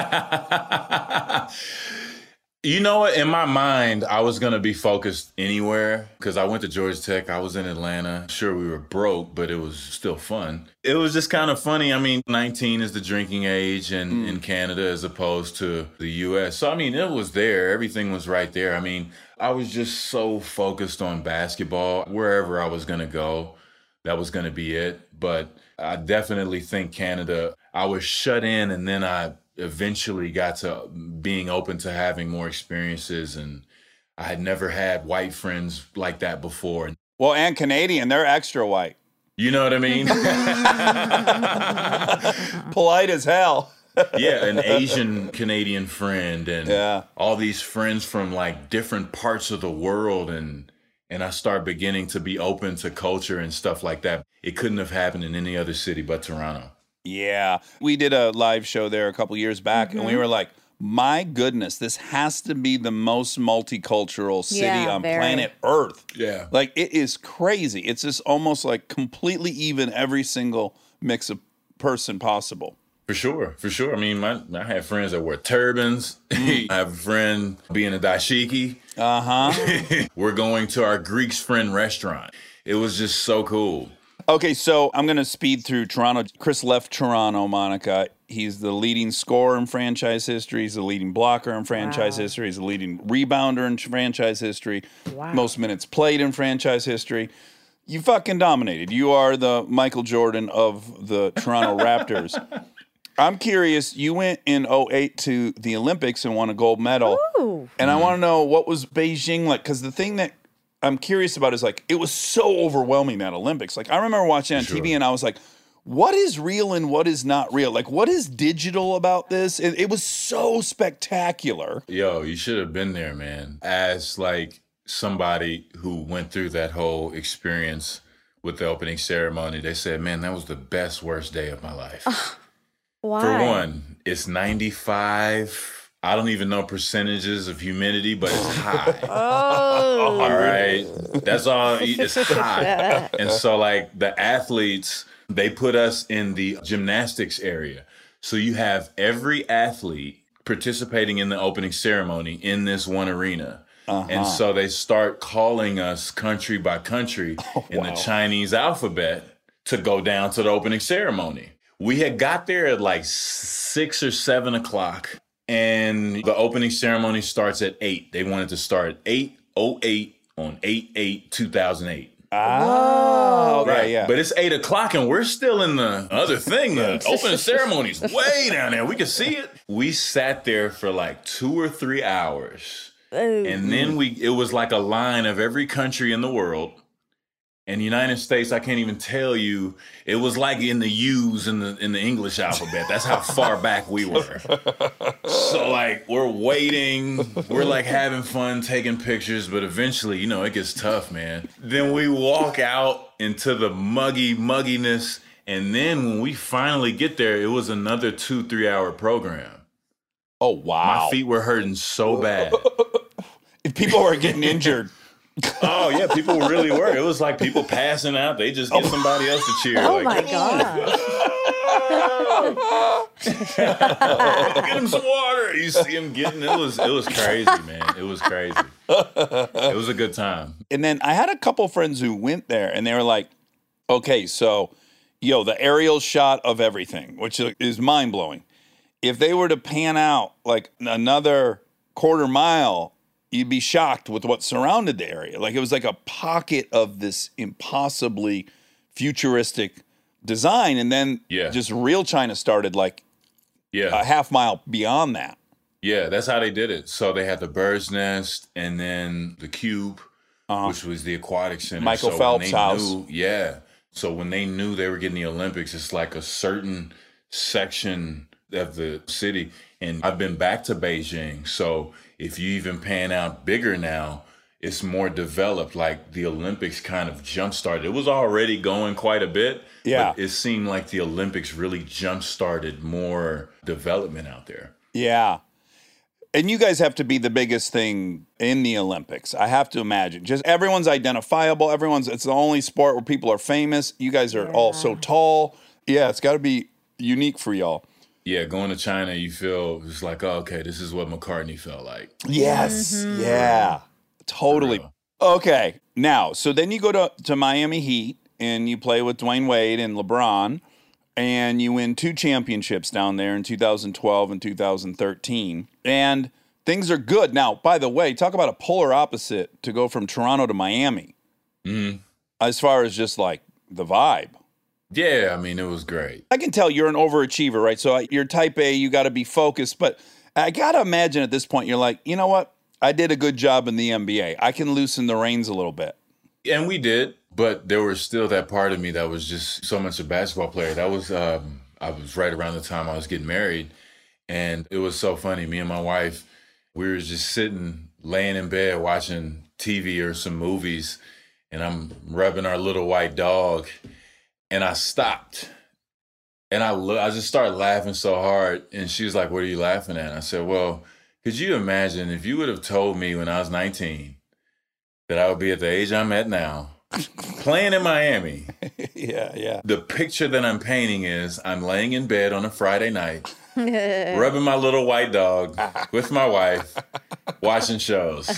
You know what? In my mind, I was going to be focused anywhere because I went to Georgia Tech. I was in Atlanta. Sure, we were broke, but it was still fun. It was just kind of funny. I mean, nineteen is the drinking age in, mm. in Canada as opposed to the U S. So, I mean, it was there. Everything was right there. I mean, I was just so focused on basketball. Wherever I was going to go, that was going to be it. But I definitely think Canada, I was shut in, and then I eventually got to being open to having more experiences, and I had never had white friends like that before. Well, and Canadian, they're extra white. You know what I mean? Polite as hell. Yeah, an Asian Canadian friend, and yeah. all these friends from like different parts of the world, and and I start beginning to be open to culture and stuff like that. It couldn't have happened in any other city but Toronto. Yeah. We did a live show there a couple years back, mm-hmm. and we were like, my goodness, this has to be the most multicultural city yeah, on very. planet Earth. Yeah. Like, it is crazy. It's just almost like completely even every single mix of person possible. For sure, for sure. I mean, my, I have friends that wear turbans. Mm. I have a friend being a dashiki. Uh-huh. We're going to our Greek's Friend restaurant. It was just so cool. Okay, so I'm going to speed through Toronto. Chris left Toronto, Monica. He's the leading scorer in franchise history. He's the leading blocker in franchise Wow. history. He's the leading rebounder in franchise history. Wow. Most minutes played in franchise history. You fucking dominated. You are the Michael Jordan of the Toronto Raptors. I'm curious, you went in oh eight to the Olympics and won a gold medal. Ooh. And I want to know, what was Beijing like? Because the thing that I'm curious about is like, it was so overwhelming, that Olympics. Like, I remember watching on T V and I was like, what is real and what is not real? Like, what is digital about this? It, it was so spectacular. Yo, you should have been there, man. As like somebody who went through that whole experience with the opening ceremony, they said, man, that was the best, worst day of my life. Why? For one, it's ninety-five. I don't even know percentages of humidity, but it's high. Oh. All right. That's all. It's high. And so, like, the athletes, they put us in the gymnastics area. So you have every athlete participating in the opening ceremony in this one arena. Uh-huh. And so they start calling us country by country oh, in wow. the Chinese alphabet to go down to the opening ceremony. We had got there at like six or seven o'clock, and the opening ceremony starts at eight. They wanted to start at eight oh eight on eight eight two thousand eight. Oh, okay, right. yeah. But it's eight o'clock and we're still in the other thing. The opening ceremony's way down there. We can see it. We sat there for like two or three hours. Ooh. And then we, it was like a line of every country in the world. And the United States, I can't even tell you, it was like in the U's in the in the English alphabet. That's how far back we were. So like we're waiting, we're like having fun, taking pictures, but eventually, you know, it gets tough, man. Then we walk out into the muggy mugginess, and then when we finally get there, it was another two, three hour program. Oh wow. My feet were hurting so bad. If people were getting injured. Oh, yeah, people really were. It was like people passing out. They just get somebody else to cheer. Oh, like, my God. Get him some water. You see him getting, it was, it was crazy, man. It was crazy. It was a good time. And then I had a couple friends who went there, and they were like, okay, so, yo, the aerial shot of everything, which is mind-blowing. If they were to pan out like another quarter mile, you'd be shocked with what surrounded the area. Like it was like a pocket of this impossibly futuristic design. And then yeah. just real China started like yeah. a half mile beyond that. Yeah, that's how they did it. So they had the Bird's Nest and then the Cube, uh-huh. which was the aquatic center. Michael so Phelps' house. Knew, yeah. So when they knew they were getting the Olympics, it's like a certain section of the city. And I've been back to Beijing. So if you even pan out bigger now, it's more developed. Like the Olympics kind of jump-started. It was already going quite a bit. Yeah. But it seemed like the Olympics really jump-started more development out there. Yeah. And you guys have to be the biggest thing in the Olympics. I have to imagine. Just everyone's identifiable. Everyone's, it's the only sport where people are famous. You guys are yeah. all so tall. Yeah, it's got to be unique for y'all. Yeah, going to China, you feel it's like, oh, okay, this is what McCartney felt like. Yes. Mm-hmm. Yeah. Totally. Okay. Now, so then you go to, to Miami Heat and you play with Dwayne Wade and LeBron, and you win two championships down there in two thousand twelve and two thousand thirteen. And things are good. Now, by the way, talk about a polar opposite to go from Toronto to Miami. Mm-hmm. As far as just like the vibe. Yeah, I mean, it was great. I can tell you're an overachiever, right? So you're type A, you got to be focused. But I got to imagine at this point, you're like, you know what? I did a good job in the N B A. I can loosen the reins a little bit. And we did, but there was still that part of me that was just so much a basketball player. That was, um, I was right around the time I was getting married. And it was so funny. Me and my wife, we were just sitting, laying in bed, watching T V or some movies. And I'm rubbing our little white dog. And I stopped, and I lo- I just started laughing so hard, and she was like, what are you laughing at? I said, well, could you imagine if you would have told me when I was nineteen that I would be at the age I'm at now, playing in Miami? Yeah, yeah. The picture that I'm painting is I'm laying in bed on a Friday night, rubbing my little white dog with my wife, watching shows.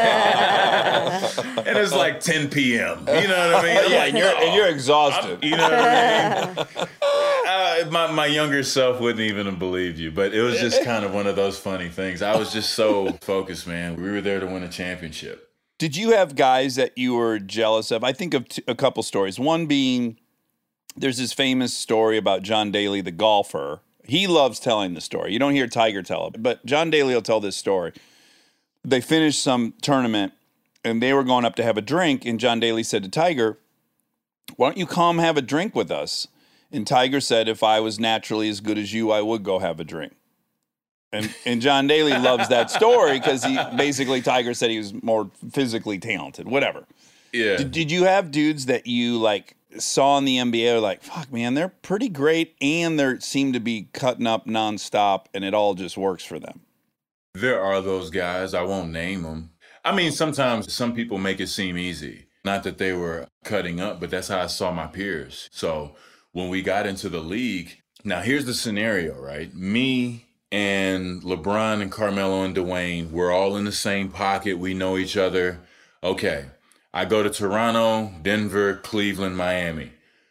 And it's like ten p.m. You know what I mean? I'm yeah, like, and you're, no, and you're exhausted. I'm, you know what I mean? Uh, Uh, my, my younger self wouldn't even have believed you, but it was just kind of one of those funny things. I was just so focused, man. We were there to win a championship. Did you have guys that you were jealous of? I think of t- a couple stories. One being, there's this famous story about John Daly, the golfer. He loves telling the story. You don't hear Tiger tell it, but John Daly will tell this story. They finished some tournament, and they were going up to have a drink, and John Daly said to Tiger, why don't you come have a drink with us? And Tiger said, if I was naturally as good as you, I would go have a drink. And and John Daly loves that story because he basically, Tiger said he was more physically talented, whatever. Yeah. Did, did you have dudes that you like saw in the N B A like, fuck, man, they're pretty great and they seem to be cutting up nonstop and it all just works for them? There are those guys. I won't name them. I mean, sometimes some people make it seem easy. Not that they were cutting up, but that's how I saw my peers. So when we got into the league, now here's the scenario, right? Me and LeBron and Carmelo and Dwayne, we're all in the same pocket. We know each other. Okay, I go to Toronto, Denver, Cleveland, Miami.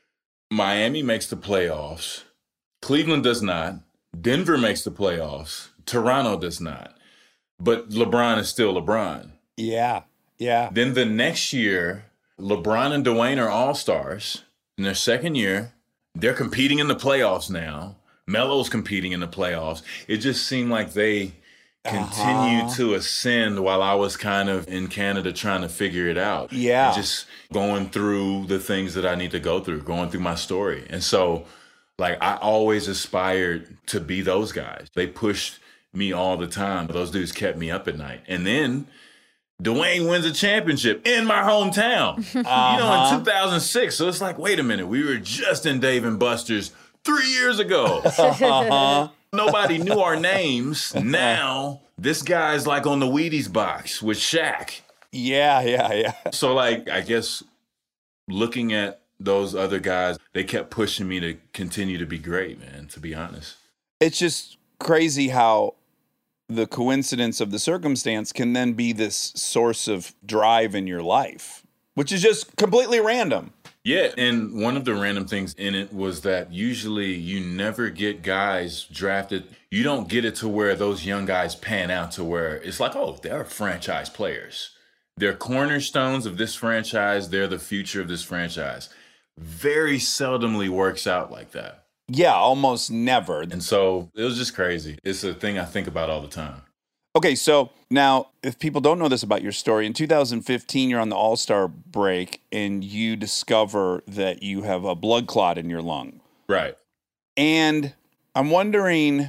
Miami makes the playoffs. Cleveland does not. Denver makes the playoffs. Toronto does not. But LeBron is still LeBron. Yeah, yeah. Then the next year, LeBron and Dwayne are all-stars. In their second year, they're competing in the playoffs now. Melo's competing in the playoffs. It just seemed like they continued uh-huh. to ascend while I was kind of in Canada trying to figure it out. Yeah. And just going through the things that I need to go through, going through my story. And so, like, I always aspired to be those guys. They pushed me all the time. Those dudes kept me up at night. And then Dwayne wins a championship in my hometown, uh-huh. you know, in two thousand six. So it's like, wait a minute, we were just in Dave and Buster's three years ago. Uh-huh. Nobody knew our names. Now, this guy's like on the Wheaties box with Shaq. Yeah, yeah, yeah. So, like, I guess looking at those other guys, they kept pushing me to continue to be great, man, to be honest. It's just crazy how the coincidence of the circumstance can then be this source of drive in your life, which is just completely random. Yeah, and one of the random things in it was that usually you never get guys drafted. You don't get it to where those young guys pan out to where it's like, oh, they're franchise players. They're cornerstones of this franchise. They're the future of this franchise. Very seldomly works out like that. Yeah, almost never. And so it was just crazy. It's a thing I think about all the time. Okay, so now, if people don't know this about your story, in two thousand fifteen, you're on the All-Star break, and you discover that you have a blood clot in your lung. Right. And I'm wondering,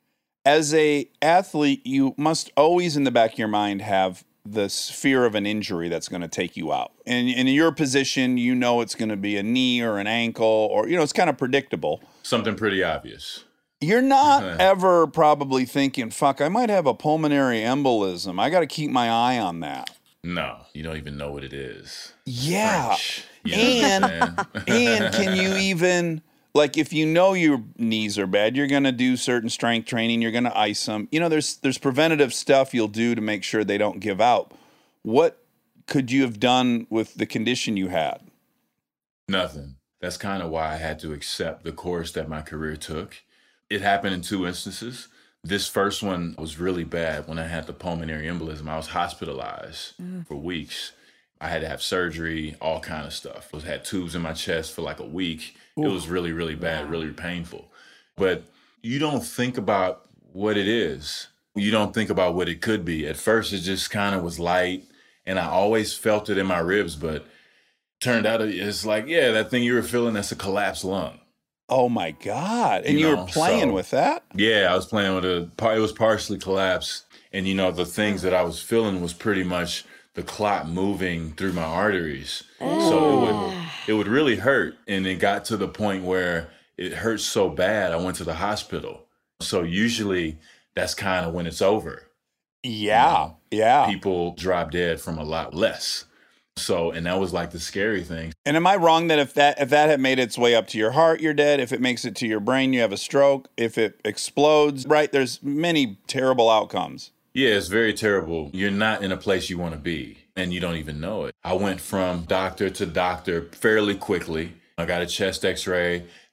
as a athlete, you must always in the back of your mind have this fear of an injury that's going to take you out. And, and in your position, you know it's going to be a knee or an ankle, or, you know, it's kind of predictable. Something pretty obvious. You're not ever probably thinking, fuck, I might have a pulmonary embolism. I got to keep my eye on that. No, you don't even know what it is. Yeah. French, you know and and can you even, like, if you know your knees are bad, you're going to do certain strength training. You're going to ice them. You know, there's there's preventative stuff you'll do to make sure they don't give out. What could you have done with the condition you had? Nothing. That's kind of why I had to accept the course that my career took. It happened in two instances. This first one was really bad when I had the pulmonary embolism. I was hospitalized mm. for weeks. I had to have surgery, all kind of stuff. I had tubes in my chest for like a week. Ooh. It was really, really bad, wow. really painful. But you don't think about what it is. You don't think about what it could be. At first, it just kind of was light, and I always felt it in my ribs, but turned out it's like, yeah, that thing you were feeling, that's a collapsed lung. Oh, my God. And you, you know, were playing so, with that? Yeah, I was playing with a, it was partially collapsed. And, you know, the things that I was feeling was pretty much the clot moving through my arteries. Oh. So it would, it would really hurt. And it got to the point where it hurt so bad, I went to the hospital. So usually that's kind of when it's over. Yeah, you know, yeah. People drop dead from a lot less. So, and that was like the scary thing. And am I wrong that if that if that had made its way up to your heart, you're dead? If it makes it to your brain, you have a stroke? If it explodes, right? There's many terrible outcomes. Yeah, it's very terrible. You're not in a place you want to be, and you don't even know it. I went from doctor to doctor fairly quickly. I got a chest x-ray.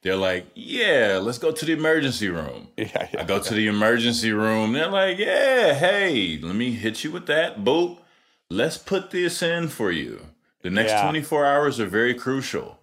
They're like, yeah, let's go to the emergency room. Yeah, yeah, I go to the emergency room. They're like, yeah, hey, let me hit you with that. Boop. Let's put this in for you. The next Yeah. twenty-four hours are very crucial.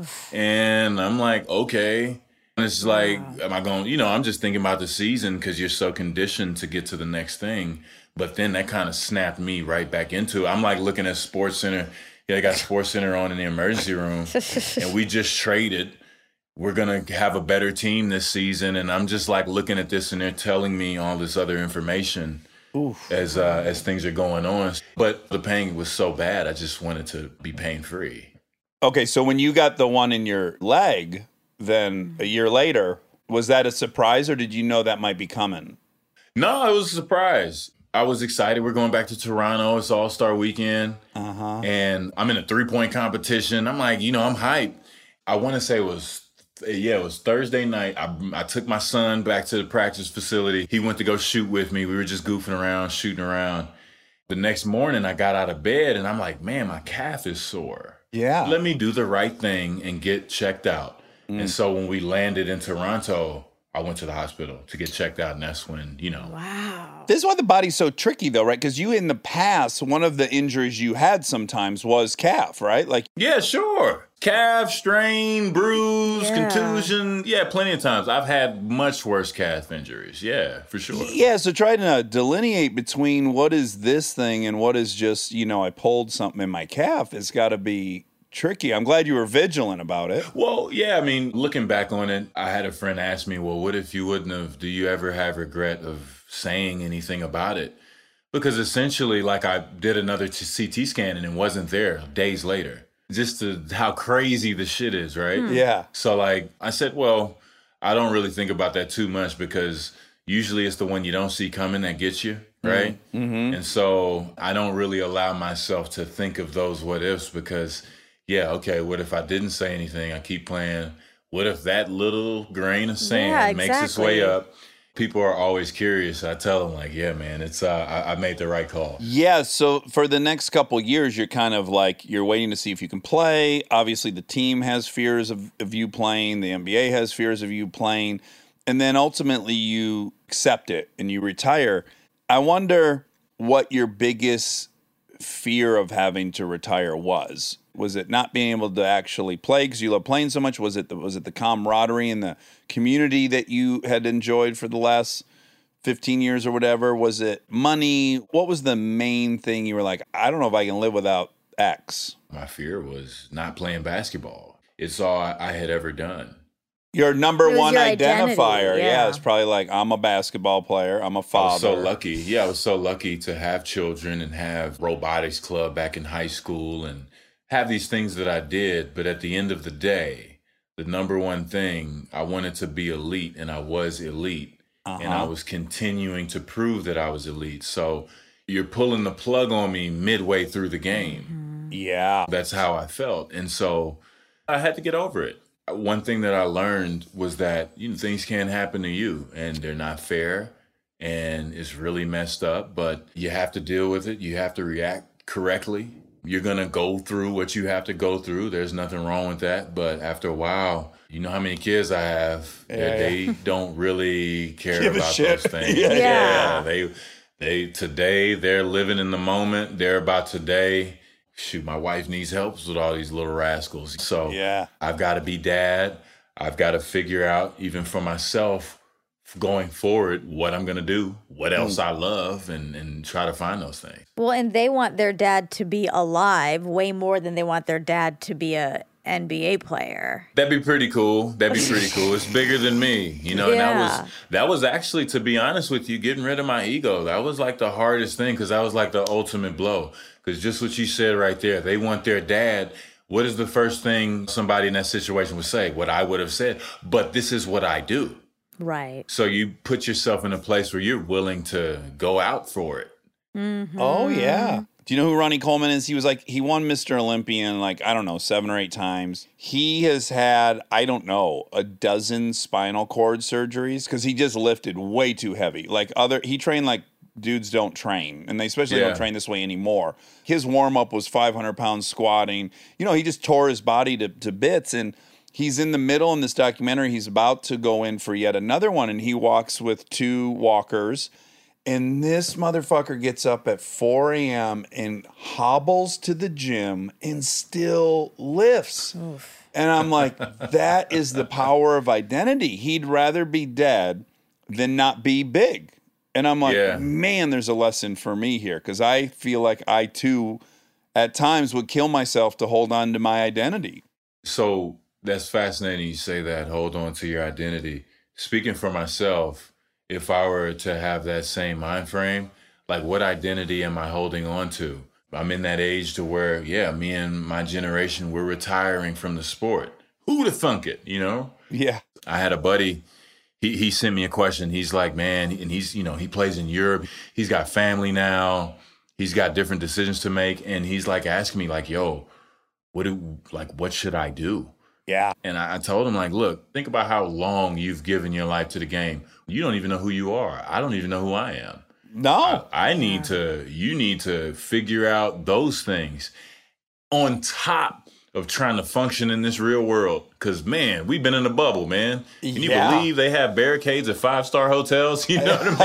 And I'm like, okay. And it's like, am I going, you know, I'm just thinking about the season because you're so conditioned to get to the next thing. But then that kind of snapped me right back into it. I'm like looking at Sports Center. Yeah, they got Sports Center on in the emergency room. And we just traded. We're going to have a better team this season. And I'm just like looking at this and they're telling me all this other information Oof. as uh, as things are going on. But the pain was so bad, I just wanted to be pain-free. Okay, so when you got the one in your leg, then a year later, was that a surprise or did you know that might be coming? No, it was a surprise. I was excited. We're going back to Toronto. It's All-Star Weekend. Uh-huh. And I'm in a three-point competition. I'm like, you know, I'm hyped. I want to say it was, yeah, it was Thursday night. I, I took my son back to the practice facility. He went to go shoot with me. We were just goofing around, shooting around. The next morning, I got out of bed, and I'm like, man, my calf is sore. Yeah. Let me do the right thing and get checked out. Mm. And so when we landed in Toronto, I went to the hospital to get checked out, and that's when, you know. Wow. This is why the body's so tricky, though, right? Because you, in the past, one of the injuries you had sometimes was calf, right? Like, yeah, sure. Calf, strain, bruise, Yeah. contusion. Yeah, plenty of times. I've had much worse calf injuries. Yeah, for sure. yeah, so try to uh, delineate between what is this thing and what is just, you know, I pulled something in my calf. It's got to be tricky. I'm glad you were vigilant about it. Well, yeah, I mean, looking back on it, I had a friend ask me, well, what if you wouldn't have, do you ever have regret of saying anything about it? Because essentially, like, I did another t- C T scan and it wasn't there days later. Just to how crazy the shit is, right? Yeah. So, like, I said, well, I don't really think about that too much because usually it's the one you don't see coming that gets you, right? Mm-hmm. And so I don't really allow myself to think of those what ifs because, yeah, okay, what if I didn't say anything? I keep playing. What if that little grain of sand Yeah, makes its way exactly. up? People are always curious. I tell them, like, yeah, man, it's uh, I, I made the right call. Yeah, so for the next couple years, you're kind of like, you're waiting to see if you can play. Obviously, the team has fears of, of you playing. The N B A has fears of you playing. And then ultimately, you accept it and you retire. I wonder what your biggest fear of having to retire was. Was it not being able to actually play because you love playing so much? Was it the, was it the camaraderie and the community that you had enjoyed for the last fifteen years or whatever? Was it money? What was the main thing you were like, I don't know if I can live without X? My fear was not playing basketball. It's all I, I had ever done. Your number It was one your identifier. identity, Yeah. yeah. it's probably like, I'm a basketball player. I'm a I was father. so lucky. Yeah, I was so lucky to have children and have robotics club back in high school and have these things that I did. But at the end of the day, the number one thing, I wanted to be elite, and I was elite. Uh-huh. And I was continuing to prove that I was elite. So you're pulling the plug on me midway through the game. Yeah. That's how I felt. And so I had to get over it. One thing that I learned was that, you know, things can happen to you and they're not fair and it's really messed up, but you have to deal with it. You have to react correctly. You're going to go through what you have to go through. There's nothing wrong with that. But after a while, you know how many kids I have. Yeah, they yeah. don't really care Give a about shit. those things. Yeah, yeah. They, they, today, they're living in the moment. They're about today. Shoot, my wife needs help with all these little rascals. So Yeah. I've got to be dad. I've got to figure out, even for myself, going forward, what I'm going to do, what else I love, and, and try to find those things. Well, and they want their dad to be alive way more than they want their dad to be a N B A player. That'd be pretty cool. That'd be pretty cool. It's bigger than me, you know. And that Yeah. was that was actually, to be honest with you, getting rid of my ego. That was like the hardest thing because that was like the ultimate blow. Because just what you said right there, they want their dad. What is the first thing somebody in that situation would say? What I would have said. But this is what I do. Right. So you put yourself in a place where you're willing to go out for it. Oh, yeah. Do you know who Ronnie Coleman is? He was like, he won Mister Olympian like, I don't know, seven or eight times. He has had, I don't know, a dozen spinal cord surgeries because he just lifted way too heavy. Like other, he trained like dudes don't train, and they especially Yeah. don't train this way anymore. His warm up was five hundred pounds squatting. You know, he just tore his body to, to bits. And He's in the middle in this documentary. He's about to go in for yet another one, and he walks with two walkers. And this motherfucker gets up at four a.m. and hobbles to the gym and still lifts. Oof. And I'm like, that is the power of identity. He'd rather be dead than not be big. And I'm like, Yeah. man, there's a lesson for me here, because I feel like I, too, at times would kill myself to hold on to my identity. So that's fascinating you say that, hold on to your identity. Speaking for myself, if I were to have that same mind frame, like what identity am I holding on to? I'm in that age to where, yeah, me and my generation, we're retiring from the sport. Who would have thunk it, you know? Yeah. I had a buddy, he he sent me a question. He's like, man, and he's, you know, he plays in Europe. He's got family now. He's got different decisions to make. And he's like asking me like, yo, what do, like, what should I do? Yeah. And I, I told him, like, look, think about how long you've given your life to the game. You don't even know who you are. I don't even know who I am. No. I, I need to, you need to figure out those things on top of trying to function in this real world. Because, man, we've been in a bubble, man. Can you Yeah. believe they have barricades at five-star hotels? You know what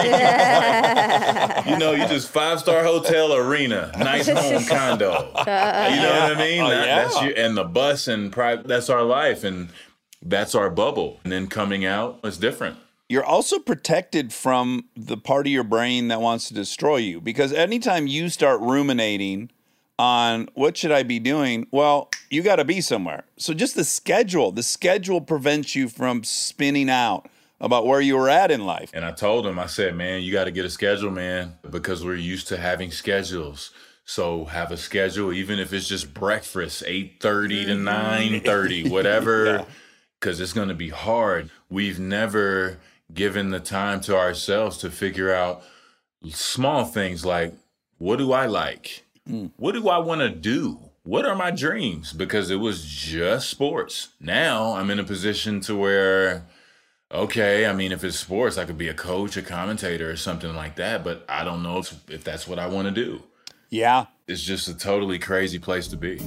I mean? You know, you just five-star hotel arena, nice home condo. You know what I mean? Oh, That- yeah. That's you, and the bus and private, that's our life. And that's our bubble. And then coming out, it's different. You're also protected from the part of your brain that wants to destroy you, because anytime you start ruminating on what should I be doing, well, you got to be somewhere. So just the schedule, the schedule prevents you from spinning out about where you were at in life. And I told him, I said, man, you got to get a schedule, man, because we're used to having schedules. So have a schedule, even if it's just breakfast, eight thirty to nine thirty, whatever, because it's going to be hard. We've never given the time to ourselves to figure out small things like, what do I like? Mm. What do I want to do? What are my dreams? Because it was just sports. Now I'm in a position to where, okay, I mean, if it's sports, I could be a coach, a commentator, or something like that. But I don't know if, if that's what I want to do. Yeah. It's just a totally crazy place to be.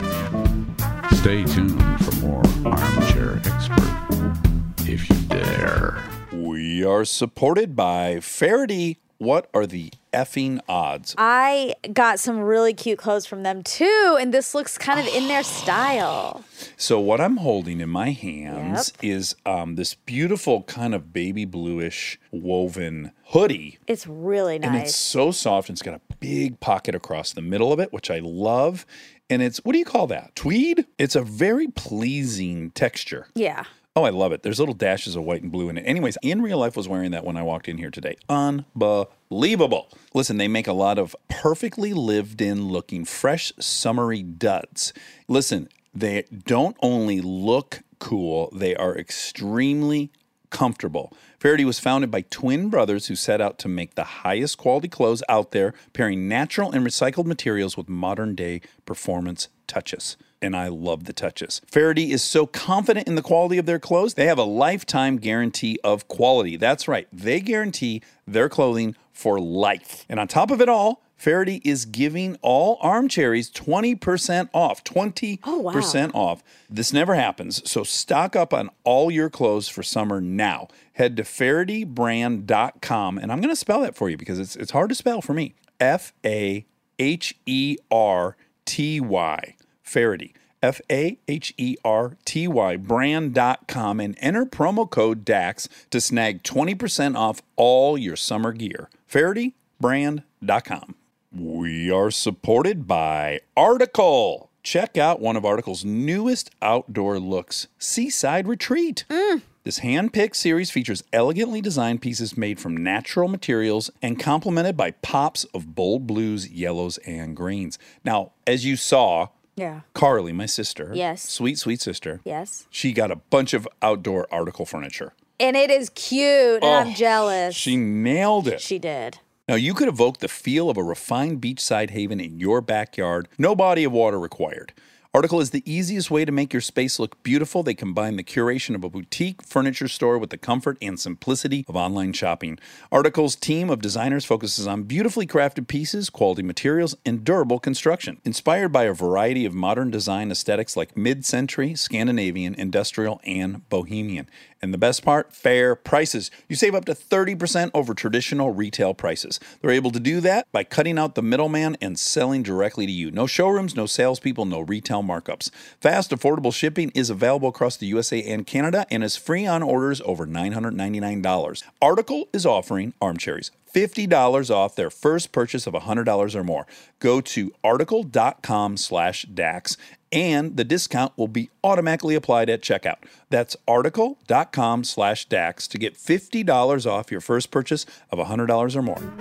Stay tuned for more Armchair Expert, if you dare. We are supported by Faraday. What are the effing odds? I got some really cute clothes from them too, and this looks kind of in their style. So what I'm holding in my hands Yep. is um, this beautiful kind of baby bluish woven hoodie. It's really nice. And it's so soft. And it's got a big pocket across the middle of it, which I love. And it's, what do you call that? Tweed? It's a very pleasing texture. Yeah. Oh, I love it. There's little dashes of white and blue in it. Anyways, in real life was wearing that when I walked in here today. Unbelievable. Listen, they make a lot of perfectly lived in looking fresh summery duds. Listen, they don't only look cool, they are extremely comfortable. Faraday was founded by twin brothers who set out to make the highest quality clothes out there, pairing natural and recycled materials with modern day performance touches. And I love the touches. Faraday is so confident in the quality of their clothes, they have a lifetime guarantee of quality. That's right. They guarantee their clothing for life. And on top of it all, Faraday is giving all armchairies twenty percent off. twenty percent Oh, wow. off. This never happens. So stock up on all your clothes for summer now. Head to Faraday Brand dot com. And I'm going to spell that for you because it's, it's hard to spell for me. F A H E R T Y. Faraday, F A H E R T Y, brand dot com, and enter promo code D A X to snag twenty percent off all your summer gear. Faraday Brand dot com. We are supported by Article. Check out one of Article's newest outdoor looks, Seaside Retreat. Mm. This hand-picked series features elegantly designed pieces made from natural materials and complemented by pops of bold blues, yellows, and greens. Now, as you saw, Yeah. Carly, my sister, Yes. sweet, sweet sister, Yes. she got a bunch of outdoor Article furniture. And it is cute, and I'm jealous. She nailed it. She did. Now, you could evoke the feel of a refined beachside haven in your backyard. No body of water required. Article is the easiest way to make your space look beautiful. They combine the curation of a boutique furniture store with the comfort and simplicity of online shopping. Article's team of designers focuses on beautifully crafted pieces, quality materials, and durable construction. Inspired by a variety of modern design aesthetics like mid-century, Scandinavian, industrial, and bohemian. And the best part, fair prices. You save up to thirty percent over traditional retail prices. They're able to do that by cutting out the middleman and selling directly to you. No showrooms, no salespeople, no retail markups. Fast, affordable shipping is available across the U S A and Canada and is free on orders over nine hundred ninety-nine dollars. Article is offering Armcharies fifty dollars off their first purchase of one hundred dollars or more. Go to article.com slash DAX and the discount will be automatically applied at checkout. That's article.com slash DAX to get fifty dollars off your first purchase of one hundred dollars or more.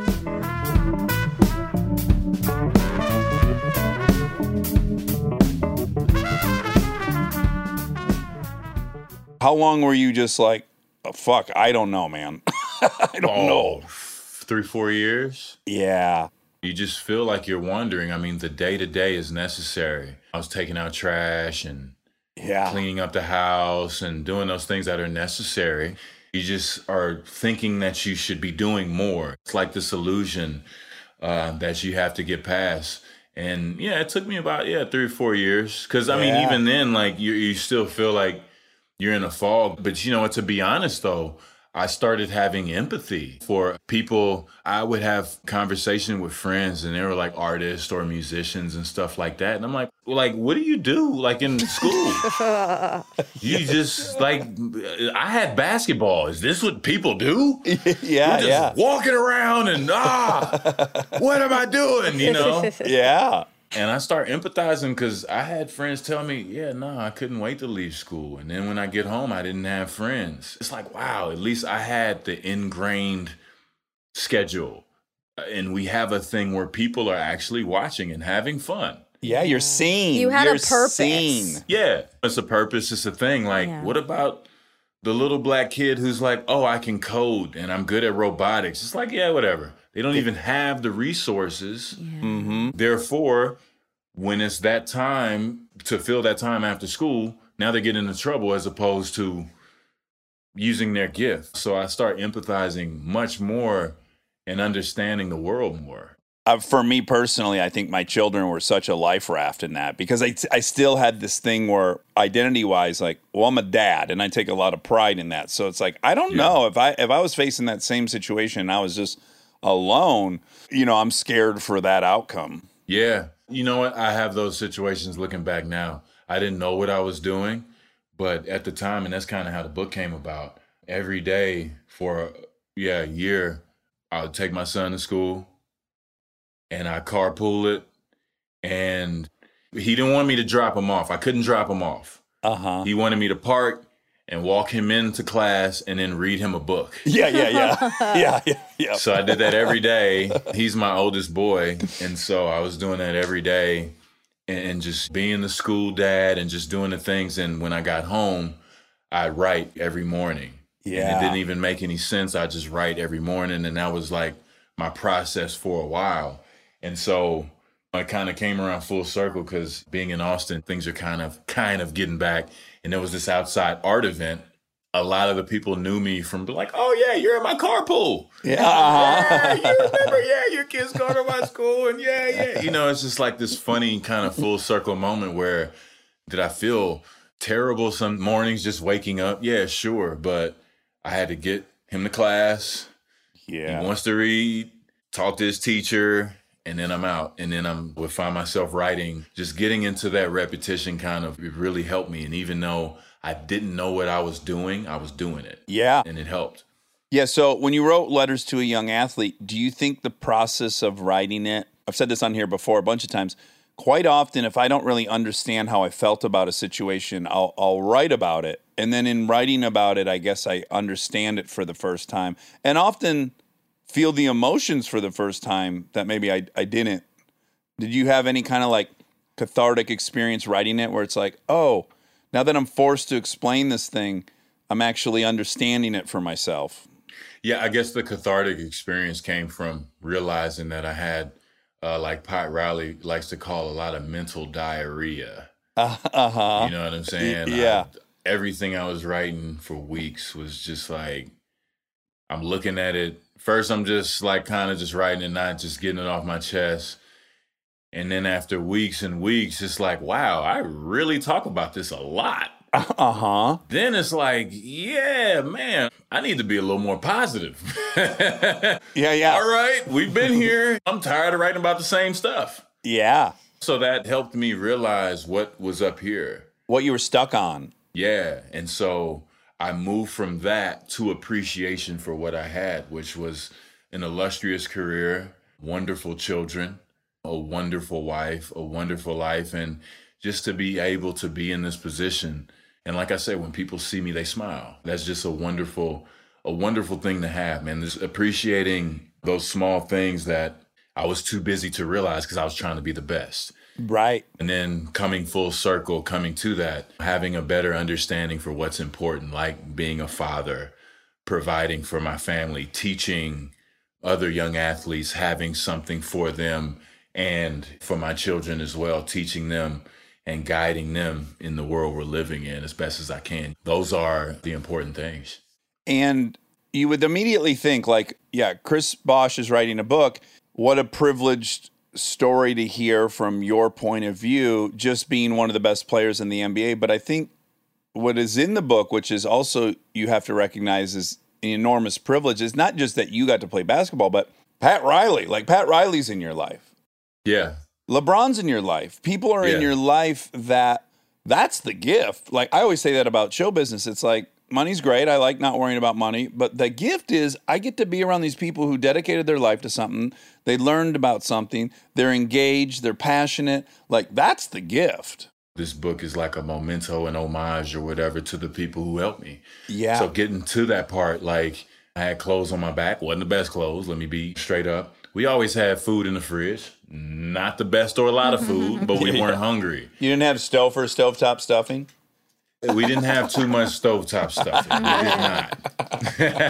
How long were you just like, oh, fuck, I don't know, man. I don't Oh, know. three, four years. Yeah. You just feel like you're wandering. I mean, the day to day is necessary. I was taking out trash and Yeah. cleaning up the house and doing those things that are necessary. You just are thinking that you should be doing more. It's like this illusion uh, that you have to get past. And yeah, it took me about, yeah, three or four years. Because, I mean, Yeah. even then, like, you, you still feel like you're in a fog. But, you know what, to be honest, though, I started having empathy for people. I would have conversation with friends and they were like artists or musicians and stuff like that. And I'm like, well, like, what do you do like in school? You just like, I had basketball. Is this what people do? yeah, We're just yeah. walking around and ah, what am I doing? You know? Yeah. And I start empathizing because I had friends tell me, yeah, no, I couldn't wait to leave school. And then when I get home, I didn't have friends. It's like, wow, at least I had the ingrained schedule. And we have a thing where people are actually watching and having fun. Yeah, you're seen. You had a You're purpose. seen. Yeah, it's a purpose. It's a thing. Like, Yeah. what about the little black kid who's like, oh, I can code and I'm good at robotics? It's like, yeah, whatever. They don't even have the resources. Mm-hmm. Therefore, when it's that time to fill that time after school, now they get into trouble as opposed to using their gift. So I start empathizing much more and understanding the world more. Uh, for me personally, I think my children were such a life raft in that because I, I still had this thing where identity wise, like, well, I'm a dad and I take a lot of pride in that. So it's like, I don't Yeah. know if I, if I was facing that same situation and I was just alone, you know, I'm scared for that outcome. Yeah. You know what? I have those situations looking back now. I didn't know what I was doing, but at the time, and that's kind of how the book came about, every day for, yeah, a year, I would take my son to school and I carpool it. And he didn't want me to drop him off. I couldn't drop him off. Uh-huh. He wanted me to park and walk him into class and then read him a book. Yeah, yeah, yeah. yeah, yeah, yeah. So I did that every day. He's my oldest boy. And so I was doing that every day and, and just being the school dad and just doing the things. And when I got home, I'd write every morning. Yeah. And it didn't even make any sense. I just write every morning. And that was like my process for a while. And so I kind of came around full circle because being in Austin, things are kind of kind of getting back. And there was this outside art event. A lot of the people knew me from like, oh, yeah, you're at my carpool. Yeah. Yeah, you remember, yeah, your kids go to my school. And yeah, yeah. You know, it's just like this funny kind of full circle moment where did I feel terrible some mornings just waking up? Yeah, sure. But I had to get him to class. Yeah. He wants to read, talk to his teacher. And then I'm out. And then I would find myself writing. Just getting into that repetition kind of it really helped me. And even though I didn't know what I was doing, I was doing it. Yeah. And it helped. Yeah. So when you wrote Letters to a Young Athlete, do you think the process of writing it, I've said this on here before a bunch of times, quite often if I don't really understand how I felt about a situation, I'll, I'll write about it. And then in writing about it, I guess I understand it for the first time. And often feel the emotions for the first time that maybe I, I didn't. Did you have any kind of like cathartic experience writing it where it's like, oh, now that I'm forced to explain this thing, I'm actually understanding it for myself? Yeah, I guess the cathartic experience came from realizing that I had, uh, like Pat Riley likes to call a lot of mental diarrhea. Uh huh. You know what I'm saying? Yeah. I, everything I was writing for weeks was just like, I'm looking at it. First, I'm just like kind of just writing it, not just getting it off my chest. And then after weeks and weeks, it's like, wow, I really talk about this a lot. Uh huh. Then it's like, yeah, man, I need to be a little more positive. Yeah, yeah. All right, we've been here. I'm tired of writing about the same stuff. Yeah. So that helped me realize what was up here. What you were stuck on. Yeah. And so I moved from that to appreciation for what I had, which was an illustrious career, wonderful children, a wonderful wife, a wonderful life, and just to be able to be in this position. And like I said, when people see me, they smile. That's just a wonderful, a wonderful thing to have, man. Just appreciating those small things that I was too busy to realize because I was trying to be the best. Right. And then coming full circle, coming to that, having a better understanding for what's important, like being a father, providing for my family, teaching other young athletes, having something for them, and for my children as well, teaching them and guiding them in the world we're living in as best as I can. Those are the important things. And you would immediately think, like, yeah, Chris Bosh is writing a book. What a privileged story to hear from your point of view, just being one of the best players in the N B A. But I think what is in the book, which is also you have to recognize is an enormous privilege, is not just that you got to play basketball, but Pat Riley. Like, Pat Riley's in your life. Yeah. LeBron's in your life. People are Yeah. in your life that that's the gift. Like, I always say that about show business. It's like, money's great. I like not worrying about money. But the gift is I get to be around these people who dedicated their life to something. They learned about something. They're engaged. They're passionate. Like, that's the gift. This book is like a memento, an homage or whatever to the people who helped me. Yeah. So getting to that part, like I had clothes on my back. Wasn't the best clothes. Let me be straight up. We always had food in the fridge. Not the best or a lot of food, but we weren't hungry. You didn't have stouffer, stovetop stuffing? We didn't have too much stovetop stuffing. We did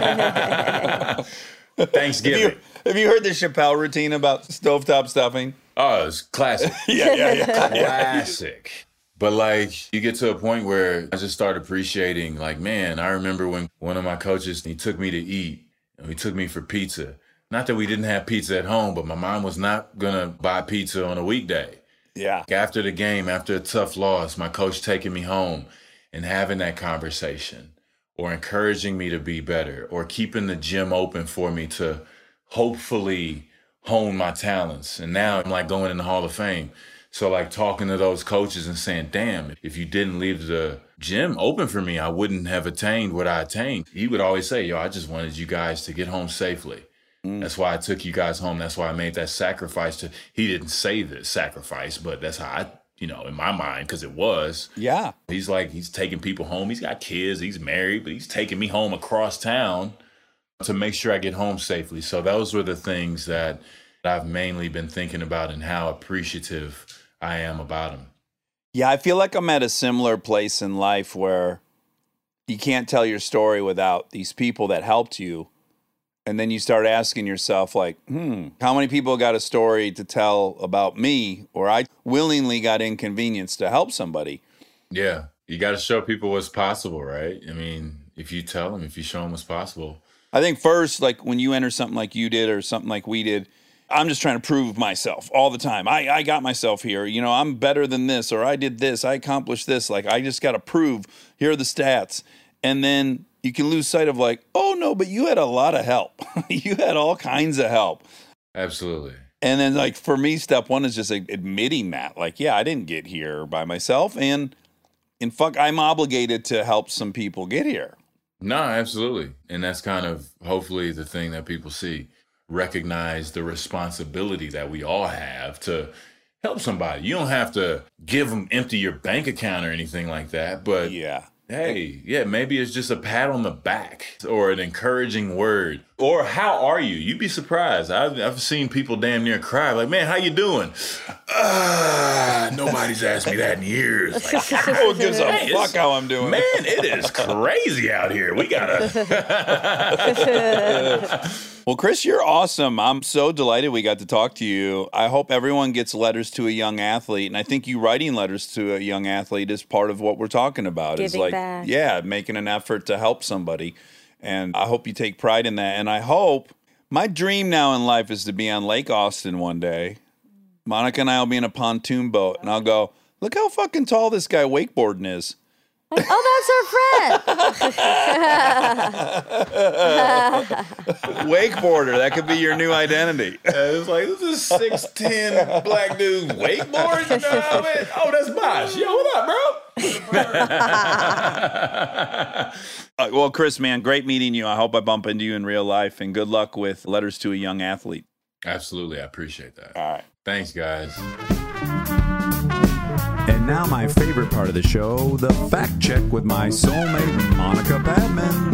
not. Thanksgiving. Have you, have you heard the Chappelle routine about stovetop stuffing? Oh, it's classic. Yeah, yeah, yeah. Classic. But like you get to a point where I just start appreciating, like, man, I remember when one of my coaches, he took me to eat and he took me for pizza. Not that we didn't have pizza at home, but my mom was not going to buy pizza on a weekday. Yeah. After the game, after a tough loss, my coach taking me home and having that conversation or encouraging me to be better or keeping the gym open for me to hopefully hone my talents. And now I'm like going in the Hall of Fame. So like talking to those coaches and saying, damn, if you didn't leave the gym open for me, I wouldn't have attained what I attained. He would always say, yo, I just wanted you guys to get home safely. Mm. That's why I took you guys home. That's why I made that sacrifice to, he didn't say the sacrifice, but that's how I, you know, in my mind, because it was. Yeah. He's like, he's taking people home. He's got kids. He's married, but he's taking me home across town to make sure I get home safely. So those were the things that I've mainly been thinking about and how appreciative I am about him. Yeah, I feel like I'm at a similar place in life where you can't tell your story without these people that helped you. And then you start asking yourself, like, hmm, how many people got a story to tell about me, or I willingly got inconvenienced to help somebody? Yeah, you got to show people what's possible, right? I mean, if you tell them, if you show them what's possible. I think first, like when you enter something like you did or something like we did, I'm just trying to prove myself all the time. I, I got myself here. You know, I'm better than this, or I did this, I accomplished this. Like, I just got to prove, here are the stats. And then you can lose sight of like, oh, no, but you had a lot of help. You had all kinds of help. Absolutely. And then, like, for me, step one is just like, admitting that. Like, yeah, I didn't get here by myself. And, and fuck, I'm obligated to help some people get here. No, absolutely. And that's kind of hopefully the thing that people see. Recognize the responsibility that we all have to help somebody. You don't have to give them, empty your bank account or anything like that. But yeah. Hey, yeah, maybe it's just a pat on the back or an encouraging word. Or how are you? You'd be surprised. I've, I've seen people damn near cry. Like, man, how you doing? Uh, uh, nobody's asked me that in years. Like, Who gives a Man, fuck it's- how I'm doing? man, it is crazy out here. We gotta. Well, Chris, you're awesome. I'm so delighted we got to talk to you. I hope everyone gets letters to a young athlete. And I think you writing letters to a young athlete is part of what we're talking about. Is Giving like, back. yeah, making an effort to help somebody. And I hope you take pride in that. And I hope my dream now in life is to be on Lake Austin one day. Monica and I will be in a pontoon boat. And I'll go, look how fucking tall this guy wakeboarding is. Like, oh, that's our friend. Wakeboarder. That could be your new identity. It's like, this is six ten black dude wakeboard. You know what I mean? Oh, that's Bosh. Yo, what up, bro? Uh, well, Chris, man, great meeting you. I hope I bump into you in real life, and good luck with Letters to a Young Athlete. Absolutely. I appreciate that. All right. Thanks, guys. And now my favorite part of the show, the fact check with my soulmate, Monica Badman.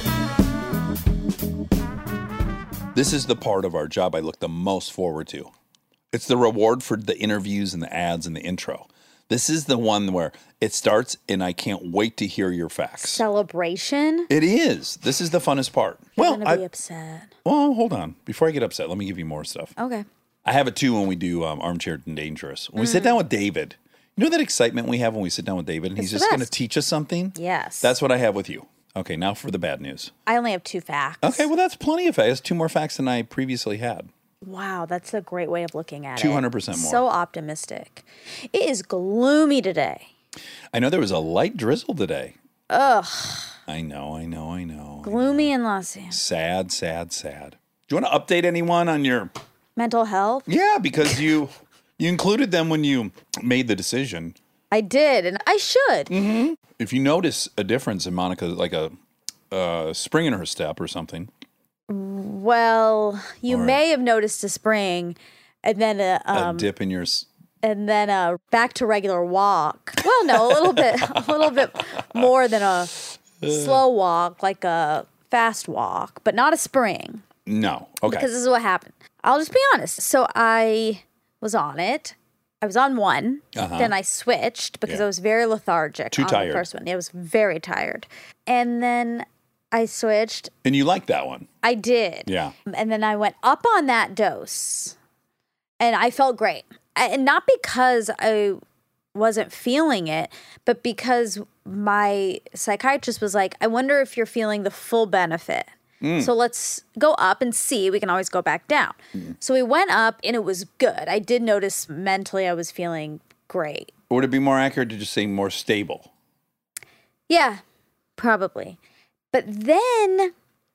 This is the part of our job I look the most forward to. It's the reward for the interviews and the ads and the intro. This is the one where it starts, and I can't wait to hear your facts. Celebration? It is. This is the funnest part. You're well, going to be I, upset. well, hold on. Before I get upset, let me give you more stuff. Okay. I have it too when we do um, Armchair and Dangerous. When we sit down with David, you know that excitement we have when we sit down with David and he's It's just the going to best. teach us something? Yes. That's what I have with you. Okay, now for the bad news. I only have two facts. Okay, well, that's plenty of facts. Two more facts than I previously had. Wow, that's a great way of looking at it. two hundred percent more. So optimistic. It is gloomy today. I know there was a light drizzle today. Ugh. I know, I know, I know. Gloomy in Los Angeles. Sad, sad, sad. Do you want to update anyone on your... Mental health? Yeah, because you you included them when you made the decision. I did, and I should. Mm-hmm. If you notice a difference in Monica, like a uh, spring in her step or something. Well, you Or- may have noticed a spring, and then a, um, a dip in your... s- and then a back to regular walk. Well, no, a little bit, a little bit more than a slow walk, like a fast walk, but not a spring. No. Okay. Because this is what happened. I'll just be honest. So I was on it. I was on one. Uh-huh. Then I switched because Yeah. I was very lethargic Too on tired. the first one. I was very tired. And then I switched. And you like that one. I did. Yeah. And then I went up on that dose. And I felt great. And not because I wasn't feeling it, but because my psychiatrist was like, I wonder if you're feeling the full benefit. So let's go up and see. We can always go back down. So we went up and it was good. I did notice mentally I was feeling great. Or would it be more accurate to just say more stable? Yeah, probably. But then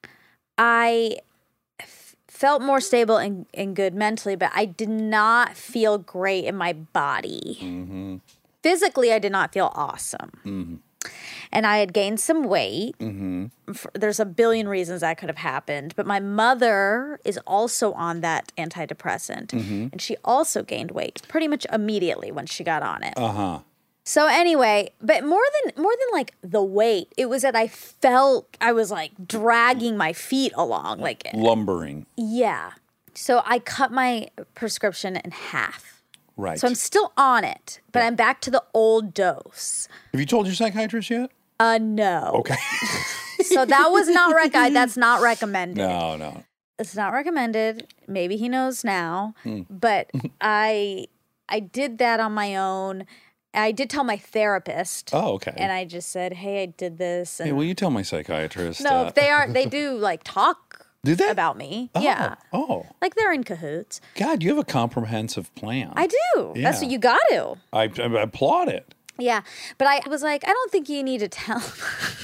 I f- felt more stable and, and good mentally, but I did not feel great in my body. Physically, I did not feel awesome. And I had gained some weight. F- There's a billion reasons that could have happened. But my mother is also on that antidepressant. And she also gained weight pretty much immediately when she got on it. Uh-huh. So anyway, but more than more than like the weight, it was that I felt I was like dragging my feet along. Like, Lumbering. yeah. So I cut my prescription in half. Right. So I'm still on it, but I'm back to the old dose. Have you told your psychiatrist yet? Uh, no. Okay. So that was not rec. I- That's not recommended. no, no. It's not recommended. Maybe he knows now, Hmm. but I I did that on my own. I did tell my therapist. Oh, okay. And I just said, "Hey, I did this." And Hey, will you tell my psychiatrist? no, uh, they are. They do like talk Do they? about me. Oh, Yeah, Oh, like they're in cahoots. God, you have a comprehensive plan. I do. That's Yeah. what you got to. I, I applaud it. Yeah, but I was like, I don't think you need to tell him.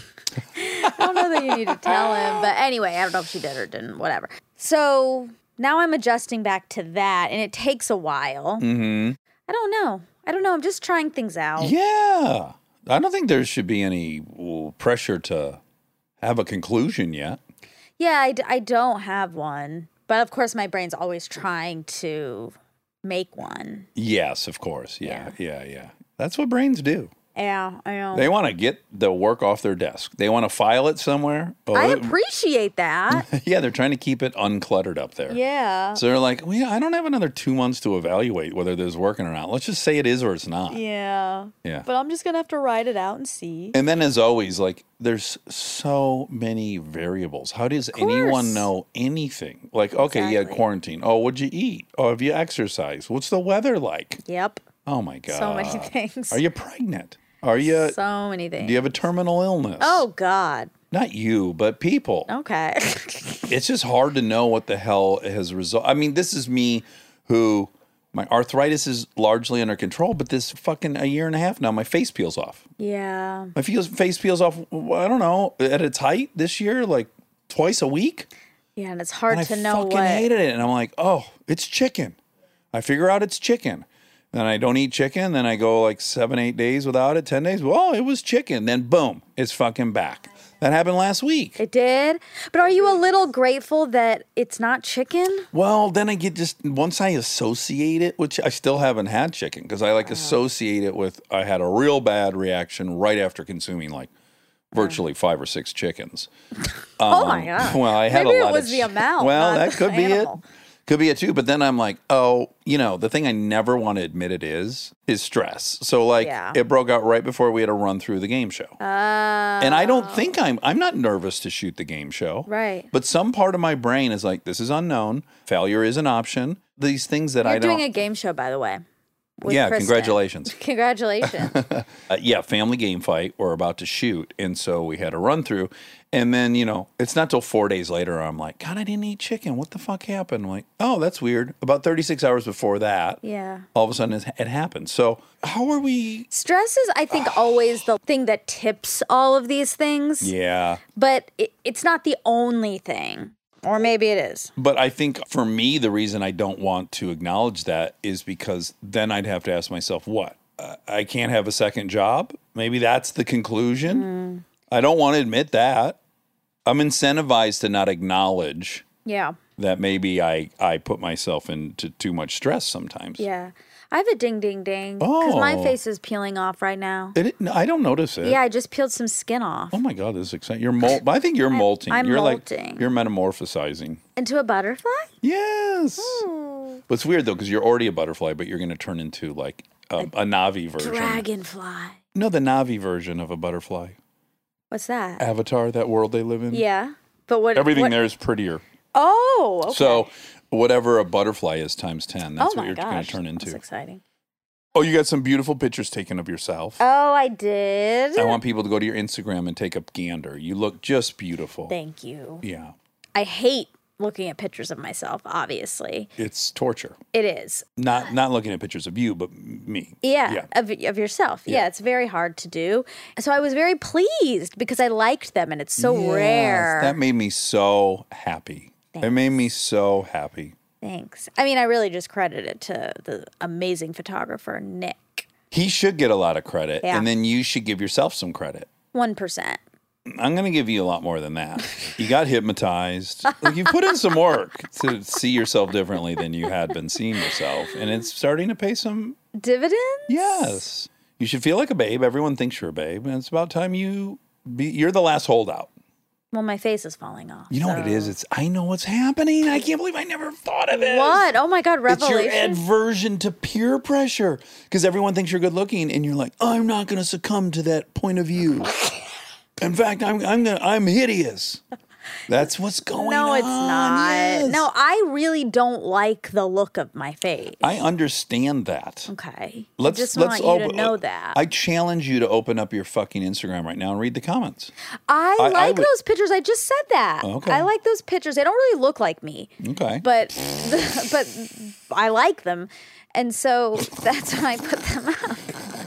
I don't know that you need to tell him, but anyway, I don't know if she did or didn't. Whatever. So now I'm adjusting back to that, and it takes a while. Mm-hmm. I don't know. I don't know. I'm just trying things out. Yeah. I don't think there should be any well, pressure to have a conclusion yet. Yeah, I, d- I don't have one. But of course, my brain's always trying to make one. Yes, of course. Yeah, yeah, yeah. That's what brains do. Yeah, I know. They want to get the work off their desk. They want to file it somewhere. Oh, I it- appreciate that. yeah, they're trying to keep it uncluttered up there. Yeah. So they're like, well, yeah, I don't have another two months to evaluate whether this is working or not. Let's just say it is or it's not. Yeah. Yeah. But I'm just going to have to write it out and see. And then, as always, like, there's so many variables. How does anyone know anything? Like, okay, you had Exactly. quarantine. Oh, what'd you eat? Oh, have you exercised? What's the weather like? Yep. Oh, my God. So many things. Are you pregnant? Are you, So many things. do you have a terminal illness? Oh, God. Not you, but people. Okay. It's just hard to know what the hell has resulted. I mean, this is me who, my arthritis is largely under control, but this fucking a year and a half now, my face peels off. Yeah. My feels, face peels off, I don't know, at its height this year, like twice a week. Yeah, and it's hard And to I know fucking what. hated it. And I'm like, oh, it's chicken. I figure out it's chicken. Then I don't eat chicken. Then I go like seven, eight days without it, ten days. Well, it was chicken. Then boom, it's fucking back. That happened last week. It did? But are you a little grateful that it's not chicken? Well, then I get just, once I associate it, which I still haven't had chicken because I like associate it with, I had a real bad reaction right after consuming like virtually five or six chickens. Oh my God. Well, I had Maybe a it lot was of the amount, Well, not that the could be animal. it. Could be it too. But then I'm like, oh, you know, the thing I never want to admit it is, is stress. So like Yeah. it broke out right before we had to run through the game show. Uh, and I don't think I'm, I'm not nervous to shoot the game show. Right. But some part of my brain is like, this is unknown. Failure is an option. These things that You're I don't. doing a game show, by the way. with yeah, Kristen. congratulations. Congratulations. Uh, yeah, family game fight we're about to shoot. And so we had a run through. And then, you know, it's not till four days later I'm like, God, I didn't eat chicken. What the fuck happened? I'm like, oh, that's weird. About thirty-six hours before that, Yeah. all of a sudden it, it happened. So how are we? Stress is, I think, always the thing that tips all of these things. Yeah. But it, it's not the only thing. Or maybe it is. But I think for me, the reason I don't want to acknowledge that is because then I'd have to ask myself, what? Uh, I can't have a second job? Maybe that's the conclusion. I don't want to admit that. I'm incentivized to not acknowledge Yeah. that maybe I, I put myself into too much stress sometimes. Yeah. I have a ding, ding, ding. Because my Oh. face is peeling off right now. It, I don't notice it. Yeah, I just peeled some skin off Oh my God, this is exciting. You're molt. I think you're molting. I'm you're molting. like you're metamorphosizing. into a butterfly. Yes. But it's weird though because you're already a butterfly, but you're going to turn into like a, a Navi version. Dragonfly. No, the Navi version of a butterfly. What's that? Avatar, that world they live in. Yeah. But what? Everything what- there is prettier. Oh, okay. So whatever a butterfly is times ten, that's oh what my you're gosh. going to turn That's into. exciting. Oh, you got some beautiful pictures taken of yourself. Oh, I did. I want people to go to your Instagram and take a gander. You look just beautiful. Thank you. Yeah. I hate looking at pictures of myself, obviously. It's torture. It is. Not not looking at pictures of you, but me. Yeah, Yeah. Of, of yourself. Yeah. Yeah. It's very hard to do. So I was very pleased because I liked them and it's so Yes, rare. That made me so happy. It made me so happy. Thanks. I mean, I really just credit it to the amazing photographer, Nick. He should get a lot of credit, Yeah. and then you should give yourself some credit. one percent. I'm going to give you a lot more than that. You got hypnotized. Like you put in some work to see yourself differently than you had been seeing yourself, and it's starting to pay some. Dividends? Yes, you should feel like a babe. Everyone thinks you're a babe, and it's about time you be. You're the last holdout. Well, my face is falling off. You know what it so- is? It's I know what's happening. I can't believe I never thought of this. What? Oh my God, It's your revelation. aversion to peer pressure because everyone thinks you're good looking, and you're like, I'm not going to succumb to that point of view. In fact, I'm I'm gonna, I'm hideous. That's what's going no, on. it's not. Yes. No, I really don't like the look of my face. I understand that. okay. Let's I just let's want you op- to know that. I challenge you to open up your fucking Instagram right now and read the comments. I I- I like would- those pictures. I just said that. Okay. I like those pictures. They don't really look like me, Okay. but but I like them, and so that's why I put them up.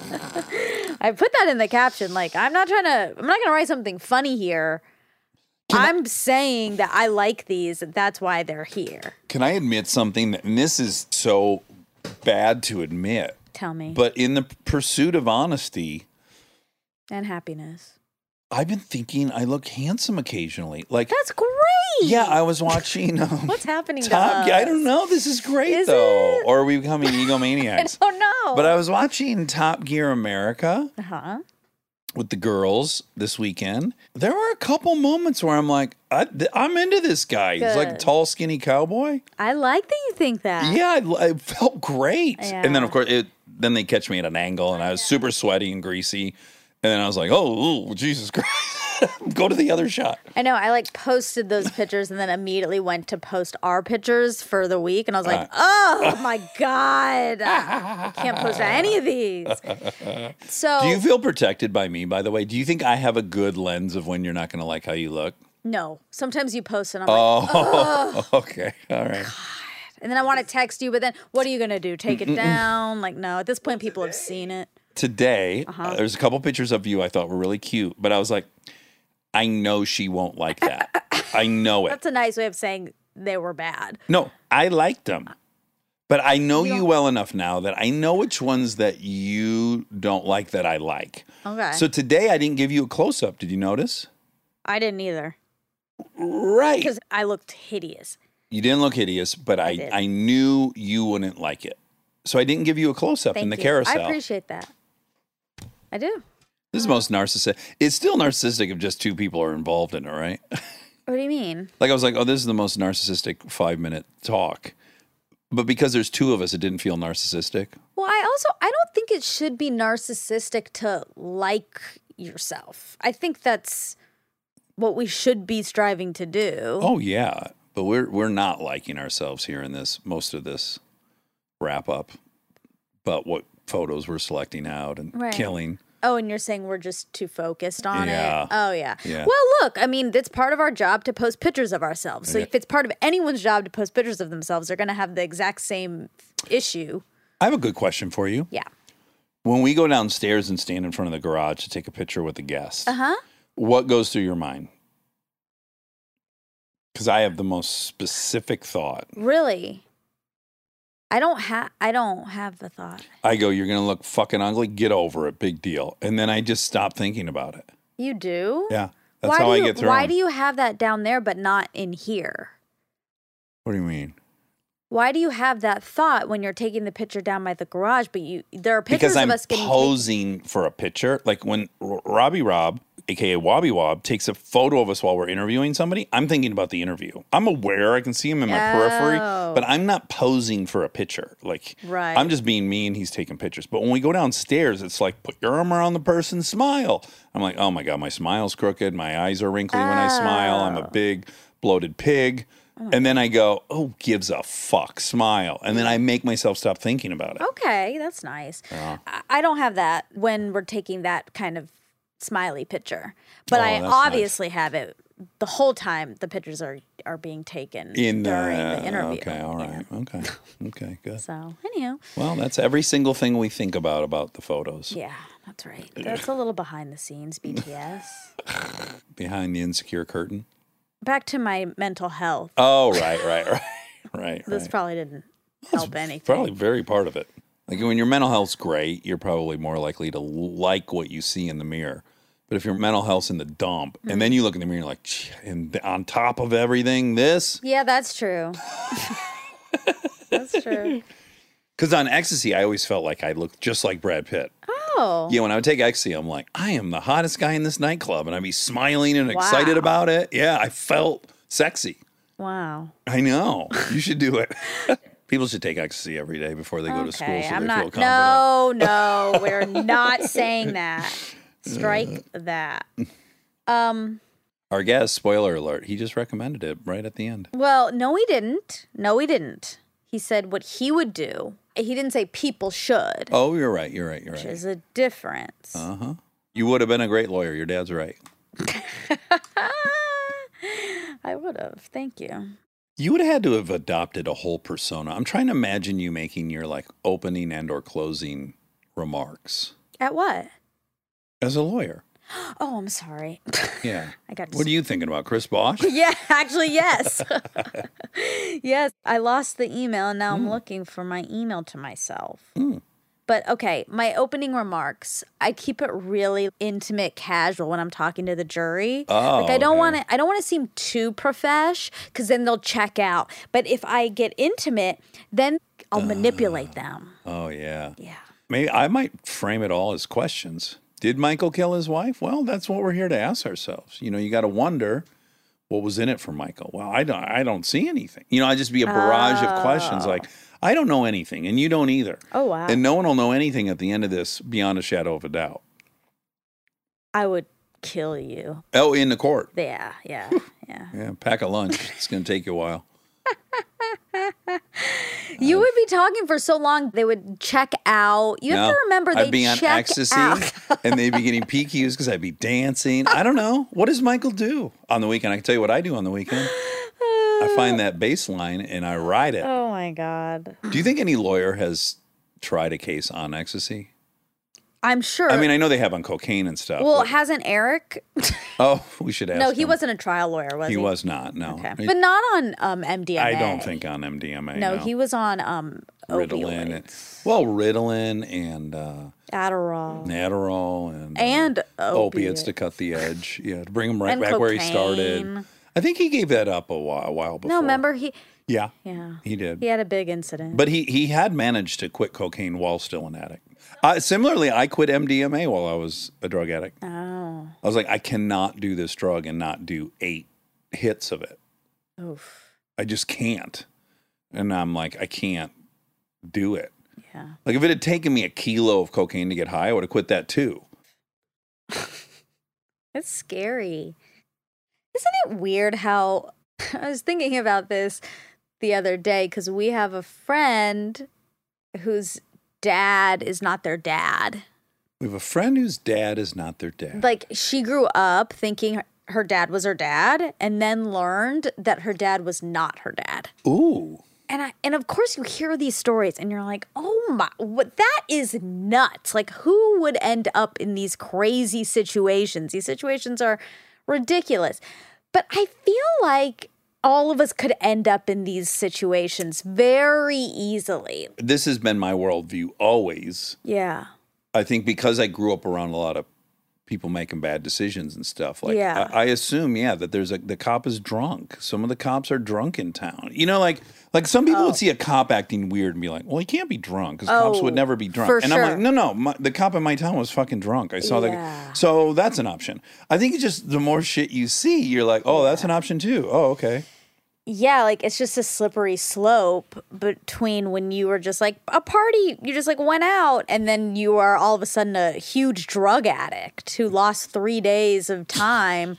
I put that in the caption. Like I'm not trying to. I'm not going to write something funny here. I'm saying that I like these. And that's why they're here. Can I admit something? That, and this is so bad to admit, Tell me. but in the pursuit of honesty, and happiness. I've been thinking I look handsome occasionally. Like, That's great. yeah, I was watching. Um, What's happening to Top Gear. I us? don't know. This is great Is though. it? Or are we becoming I egomaniacs? don't know. But I was watching Top Gear America Uh-huh. with the girls this weekend. There were a couple moments where I'm like, I, th- I'm into this guy. He's like a Good. tall, skinny cowboy. I like that you think that. Yeah, I, I felt great. Yeah. And then of course it. Then they catch me at an angle, and I was super sweaty and greasy. And then I was like, oh, ooh, Jesus Christ. Go to the other shot. I know. I like posted those pictures and then immediately went to post our pictures for the week. And I was like, Uh. oh my God. I can't post any of these. So, Do you feel protected by me, by the way? Do you think I have a good lens of when you're not going to like how you look? no. Sometimes you post and I'm like, Oh, okay. All right. and then I want to text you, but then what are you going to do? Take it down? Like, no. At this point, people have seen it. Today, Uh-huh. uh, there's a couple pictures of you I thought were really cute, but I was like, I know she won't like that. I know it. That's a nice way of saying they were bad. No, I liked them. But I know you well enough now that I know which ones that you don't like that I like. Okay. So today I didn't give you a close up. Did you notice? I didn't either Right. because I looked hideous. You didn't look hideous, but I, did. I, knew you wouldn't like it. So I didn't give you a close up Thank in the you. carousel. I appreciate that. I do. This is most narcissistic. It's still narcissistic if just two people are involved in it, right? What do you mean? Like I was like, oh, this is the most narcissistic five minute talk. But because there's two of us, it didn't feel narcissistic. Well, I also I don't think it should be narcissistic to like yourself. I think that's what we should be striving to do. Oh yeah, but we're we're not liking ourselves here in this most of this wrap up. But what photos we're selecting out and Right. killing. Oh, and you're saying we're just too focused on Yeah. it? Oh, yeah. Yeah. Well, look, I mean, it's part of our job to post pictures of ourselves. So Yeah. if it's part of anyone's job to post pictures of themselves, they're going to have the exact same issue. I have a good question for you. Yeah. When we go downstairs and stand in front of the garage to take a picture with a guest, Uh-huh. what goes through your mind? Because I have the most specific thought. Really? I don't have I don't have the thought. I go, you're going to look fucking ugly. Get over it. Big deal. And then I just stop thinking about it. You do? Yeah. That's why how do I you, get through. Why do you have that down there but not in here? What do you mean? Why do you have that thought when you're taking the picture down by the garage, but you there are pictures Because I'm of us getting posing for a picture. Like when R- Robbie Rob, aka Wobby Wob, takes a photo of us while we're interviewing somebody, I'm thinking about the interview. I'm aware I can see him in my periphery, Oh. but I'm not posing for a picture. Like Right. I'm just being me and he's taking pictures. But when we go downstairs, it's like put your arm around the person, smile. I'm like, oh my God, my smile's crooked. My eyes are wrinkly when I smile. I'm a Oh. big bloated pig. And then I go, oh, gives a fuck, smile. And then I make myself stop thinking about it. Okay, that's nice. I, I don't have that when we're taking that kind of smiley picture, but Oh, I that's nice. obviously have it the whole time the pictures are are being taken In the, during the interview. Okay, all Yeah. right. Okay. Okay, good. So, anyhow, Well, that's every single thing we think about about the photos. yeah, that's right. That's a little behind the scenes, B T S. Behind the insecure curtain. Back to my mental health. Oh, right, right, right. Right, This right. probably didn't help anything. Probably very part of it. Like when your mental health's great, you're probably more likely to like what you see in the mirror. But if your mental health's in the dump, and Mm-hmm. then you look in the mirror, you're like, "Ch- and on top of everything, this. Yeah, that's true. That's true. Because on ecstasy, I always felt like I looked just like Brad Pitt. Oh, Yeah, when I would take ecstasy, I'm like, I am the hottest guy in this nightclub, and I'd be smiling and excited Wow. about it. Yeah, I felt sexy. wow. I know. You should do it. People should take ecstasy every day before they go to school, so Okay, they I'm feel not. confident. No, no, we're not saying that. Strike that. Um. Our guest, spoiler alert, he just recommended it right at the end. Well, no, he didn't. No, he didn't. He said what he would do. He didn't say people should, Oh, you're right. You're right. You're which right. is a difference. Uh huh. You would have been a great lawyer. Your dad's right. I would have. Thank you. You would have had to have adopted a whole persona. I'm trying to imagine you making your like opening and or closing remarks At what? as a lawyer. Oh, I'm sorry. Yeah. I got. What are you thinking about, Chris Bosch? Yeah, actually, yes. Yes, I lost the email and now I'm looking for my email to myself. Hmm. But okay, my opening remarks, I keep it really intimate, casual when I'm talking to the jury. Oh, like I don't okay. want to I don't want to seem too profesh cuz then they'll check out. But if I get intimate, then I'll manipulate them. Oh, yeah. Yeah. Maybe I might frame it all as questions. Did Michael kill his wife? Well, that's what we're here to ask ourselves. You know, you got to wonder what was in it for Michael. Well, I don't I don't see anything. You know, I just be a barrage of questions like, I don't know anything, and you don't either. Oh, wow. And no one will know anything at the end of this beyond a shadow of a doubt. I would kill you. Oh, in the court. Yeah, yeah, yeah. Yeah, pack a lunch. It's going to take you a while. You would be talking for so long, they would check out. You have No, to remember they I'd be on check ecstasy, out. and they'd be getting P Qs because I'd be dancing. I don't know. What does Michael do on the weekend? I can tell you what I do on the weekend. I find that bass line and I ride it. Oh my God. Do you think any lawyer has tried a case on ecstasy? I'm sure. I mean, I know they have on cocaine and stuff. well, but- hasn't Eric? oh, we should ask no, he him. wasn't a trial lawyer, was he? He was not, no. Okay. He- But not on um, M D M A. I don't think on M D M A. No, No, he was on um, Ritalin. And, opioids. well, Ritalin and uh, Adderall. Adderall and, uh, And opiates to opiates. cut the edge. Yeah, to bring him right And back where he started. cocaine. I think he gave that up a while, a while before. No, remember he? Yeah, Yeah, he did. he had a big incident. But he he had managed to quit cocaine while still an addict. Uh, similarly, I quit M D M A while I was a drug addict. oh, I was like, I cannot do this drug and not do eight hits of it. oof, I just can't. And I'm like, I can't do it. yeah. Like if it had taken me a kilo of cocaine to get high, I would have quit that too. It's scary. Isn't it weird how I was thinking about this the other day because we have a friend whose dad is not their dad. We have a friend whose dad is not their dad. Like she grew up thinking her- her dad was her dad and then learned that her dad was not her dad. Ooh. And I, and of course you hear these stories and you're like, "Oh my, what that is nuts. Like who would end up in these crazy situations? These situations are ridiculous." But I feel like all of us could end up in these situations very easily. This has been my worldview always. Yeah. I think because I grew up around a lot of people making bad decisions and stuff. Like Yeah. I, I assume, yeah, that there's a the cop is drunk. Some of the cops are drunk in town. You know, like like some people Oh. would see a cop acting weird and be like, "Well, he can't be drunk because cops Oh, would never be drunk." for and I'm sure. like, "No, no, my, the cop in my town was fucking drunk. I saw Yeah. that." So that's an option. I think it's just the more shit you see, you're like, "Oh, that's an option too." Oh, okay. Yeah, like it's just a slippery slope between when you were just like a party, you just like went out, and then you are all of a sudden a huge drug addict who lost three days of time.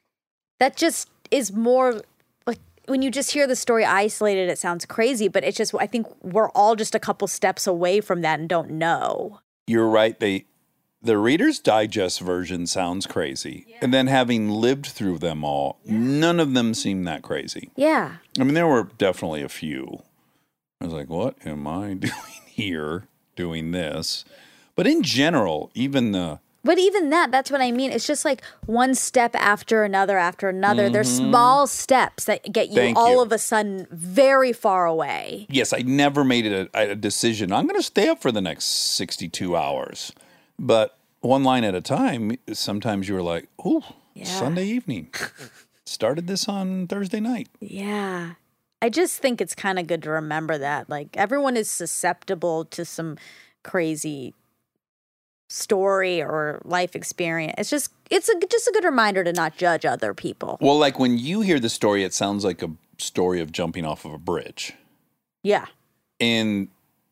That just is more like when you just hear the story isolated, it sounds crazy, but it's just, I think we're all just a couple steps away from that and don't know. You're right. They the Reader's Digest version sounds crazy. And then having lived through them all, none of them seem that crazy. Yeah. I mean, there were definitely a few. I was like, what am I doing here doing this? But in general, even the But even that, that's what I mean. It's just like one step after another after another. There's small steps that get you Thank all you. of a sudden very far away. yes, I never made it a, a decision. I'm going to stay up for the next sixty-two hours. But one line at a time, sometimes you were like, oh, Yeah. Sunday evening. Started this on Thursday night. Yeah. I just think it's kind of good to remember that. Like, everyone is susceptible to some crazy story or life experience. It's just, it's a, just a good reminder to not judge other people. Well, like when you hear the story, it sounds like a story of jumping off of a bridge. Yeah. And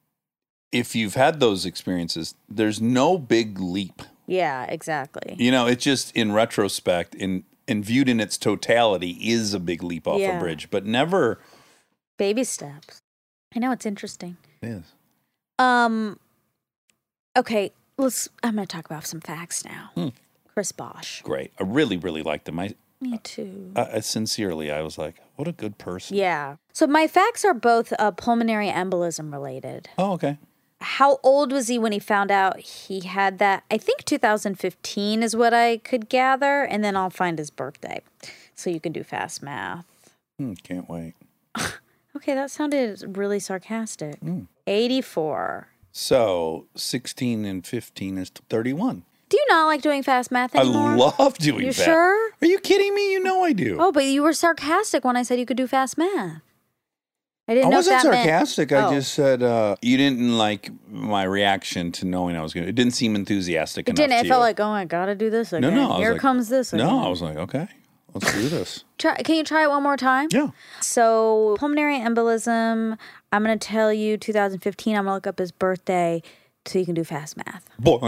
if you've had those experiences, there's no big leap. Yeah, exactly. You know, it's just in retrospect, in and viewed in its totality, is a big leap off Yeah. a bridge, but never Baby steps. I know, it's interesting. is. Um, okay, let's, I'm going to talk about some facts now. Hmm. Chris Bosch. Great. I really, really liked them. I, Me too. I, I sincerely, I was like, what a good person. Yeah. So my facts are both uh, pulmonary embolism related. Oh, okay. How old was he when he found out he had that? I think two thousand fifteen is what I could gather, and then I'll find his birthday. So you can do fast math. Hmm, can't wait. Okay, that sounded really sarcastic. eighty-four. So sixteen and fifteen is thirty-one. Do you not like doing fast math anymore? I love doing You that. sure? Are you kidding me? You know I do. Oh, but you were sarcastic when I said you could do fast math. I didn't I know wasn't if that meant- sarcastic. I Oh. just said uh, you didn't like my reaction to knowing I was going to. It didn't seem enthusiastic It enough didn't. to It you. felt like, oh, I gotta do this again. no, I was Here like- comes this again. No, I was like, okay, let's do this. Try, can you try it one more time? Yeah. So pulmonary embolism. I'm gonna tell you two thousand fifteen. I'm gonna look up his birthday so you can do fast math. Woo,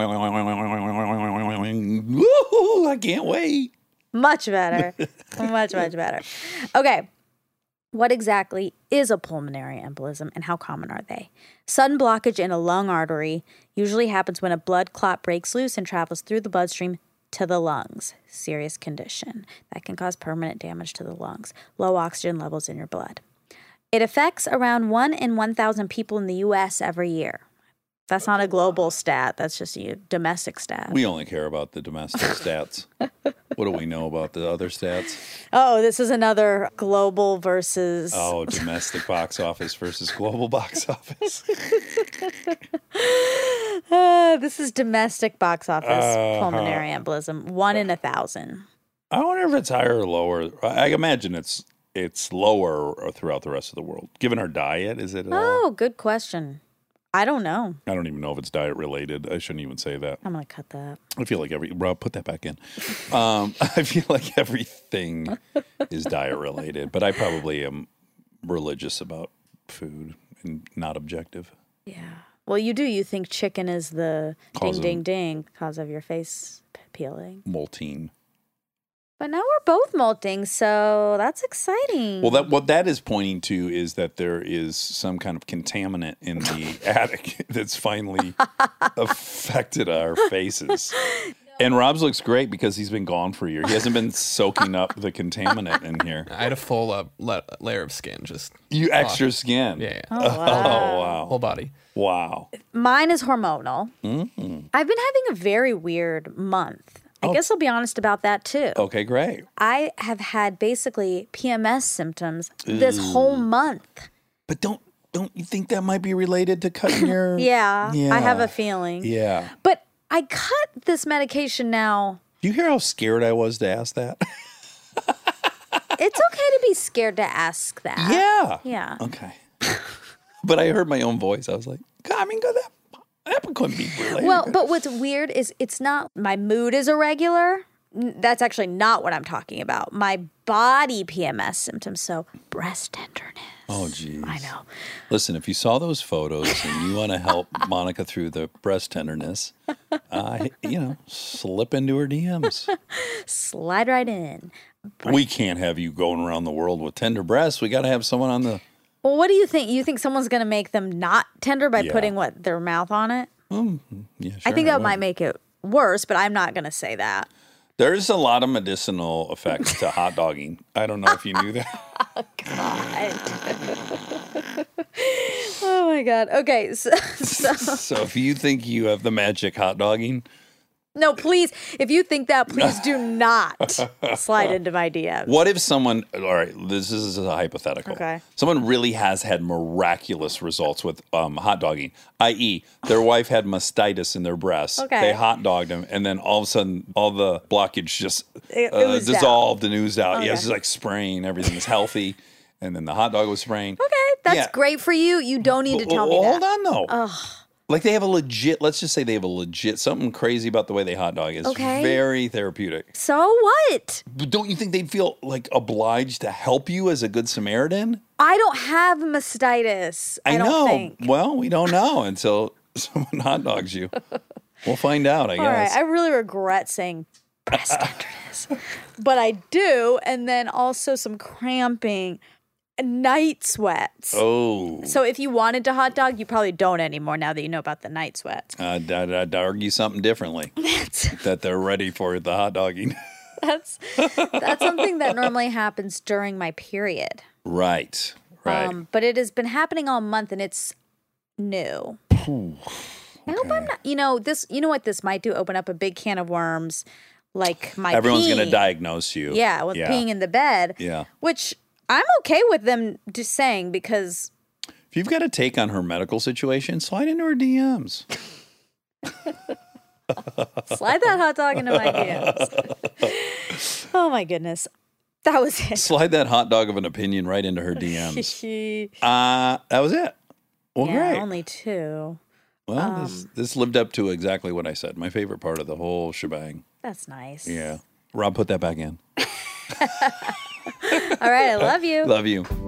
I can't wait. Much better. much, much better. Okay. What exactly is a pulmonary embolism and how common are they? Sudden blockage in a lung artery usually happens when a blood clot breaks loose and travels through the bloodstream to the lungs. Serious condition that can cause permanent damage to the lungs. Low oxygen levels in your blood. It affects around one in one thousand people in the U S every year. That's not a global stat. That's just a domestic stat. We only care about the domestic stats. What do we know about the other stats? Oh, this is another global versus... Oh, domestic box office versus global box office. Uh, this is domestic box office Uh-huh. pulmonary embolism. One in a thousand. I wonder if it's higher or lower. I imagine it's it's lower throughout the rest of the world. Given our diet, is it? at all? Oh, good question. I don't know. I don't even know if it's diet related. I shouldn't even say that. I'm going to cut that. I feel like every Rob, put that back in. Um, I feel like everything is diet related, but I probably am religious about food and not objective. Yeah. Well, you do. You think chicken is the Cause ding, of- ding, ding cause of your face p- peeling. Molting. But now we're both molting, so that's exciting. Well, that what that is pointing to is that there is some kind of contaminant in the attic that's finally affected our faces. And Rob's looks great because he's been gone for a year. He hasn't been soaking up the contaminant in here. I had a full uh, le- layer of skin, just You extra skin. yeah, yeah. Oh, Oh, wow. wow. whole body. Wow. Mine is hormonal. Mm-hmm. I've been having a very weird month. I Oh. guess I'll be honest about that too. Okay, great. I have had basically P M S symptoms this whole month. But don't don't you think that might be related to cutting your Yeah, I have Yeah. a feeling. Yeah. But I cut this medication now. Do you hear how scared I was to ask that? It's okay to be scared to ask that. yeah. Yeah. Okay. But I heard my own voice. I was like, I mean, that that couldn't be related. Well, but what's weird is it's not my mood is irregular. N- That's actually not what I'm talking about. My body P M S symptoms. So breast tenderness. Oh, geez. I know. Listen, if you saw those photos and you want to help Monica through the breast tenderness, uh, you know, slip into her D Ms. Slide right in. We can't have you going around the world with tender breasts. We got to have someone on the. Well, what do you think? You think someone's going to make them not tender by Yeah. putting what their mouth on it? Yeah, sure, I think that would. might make it worse, but I'm not going to say that. There's a lot of medicinal effects to hot dogging. I don't know if you knew that. Oh my god. Okay, so, so So if you think you have the magic hot dogging, no, please. If you think that, please do not slide into my D Ms. what if someone, all right, this is a hypothetical. Okay. Someone really has had miraculous results with um, hot dogging, that is, their wife had mastitis in their breasts. Okay. They hot dogged them, and then all of a sudden, all the blockage just It uh, oozed out. dissolved and oozed out. Okay. Yeah, it's just like spraying. Everything was healthy. And then the hot dog was spraying. Okay, that's Yeah. great for you. You don't need to tell me Well, that. hold on, though. Like they have a legit, let's just say they have a legit, something crazy about the way they hot dog is. Okay. Very therapeutic. So what? But don't you think they'd feel like obliged to help you as a good Samaritan? I don't have mastitis. I, I, don't know. think. Well, we don't know until someone hot dogs you. We'll find out, I All right, guess. I really regret saying breast tenderness, but I do, and then also some cramping, night sweats. oh. So if you wanted to hot dog, you probably don't anymore now that you know about the night sweats. I'd, I'd, I'd argue something differently. That's that they're ready for the hot dogging. that's that's something that normally happens during my period. right. Right. Um, but it has been happening all month, and it's new. I hope I'm not. You know this. You know what this might do? Open up a big can of worms, like my Everyone's going peeing. to diagnose you. Yeah, with peeing in the bed. Yeah. Which I'm okay with them just saying because If If you've got a take on her medical situation, slide into her D Ms. Slide that hot dog into my D Ms. Oh my goodness. That was it. Slide that hot dog of an opinion right into her D Ms. uh, that was it. Well, yeah, great. only two. Well, um, this, this lived up to exactly what I said. My favorite part of the whole shebang. That's nice. Yeah. Rob, put that back in. All right, I love you. Love you.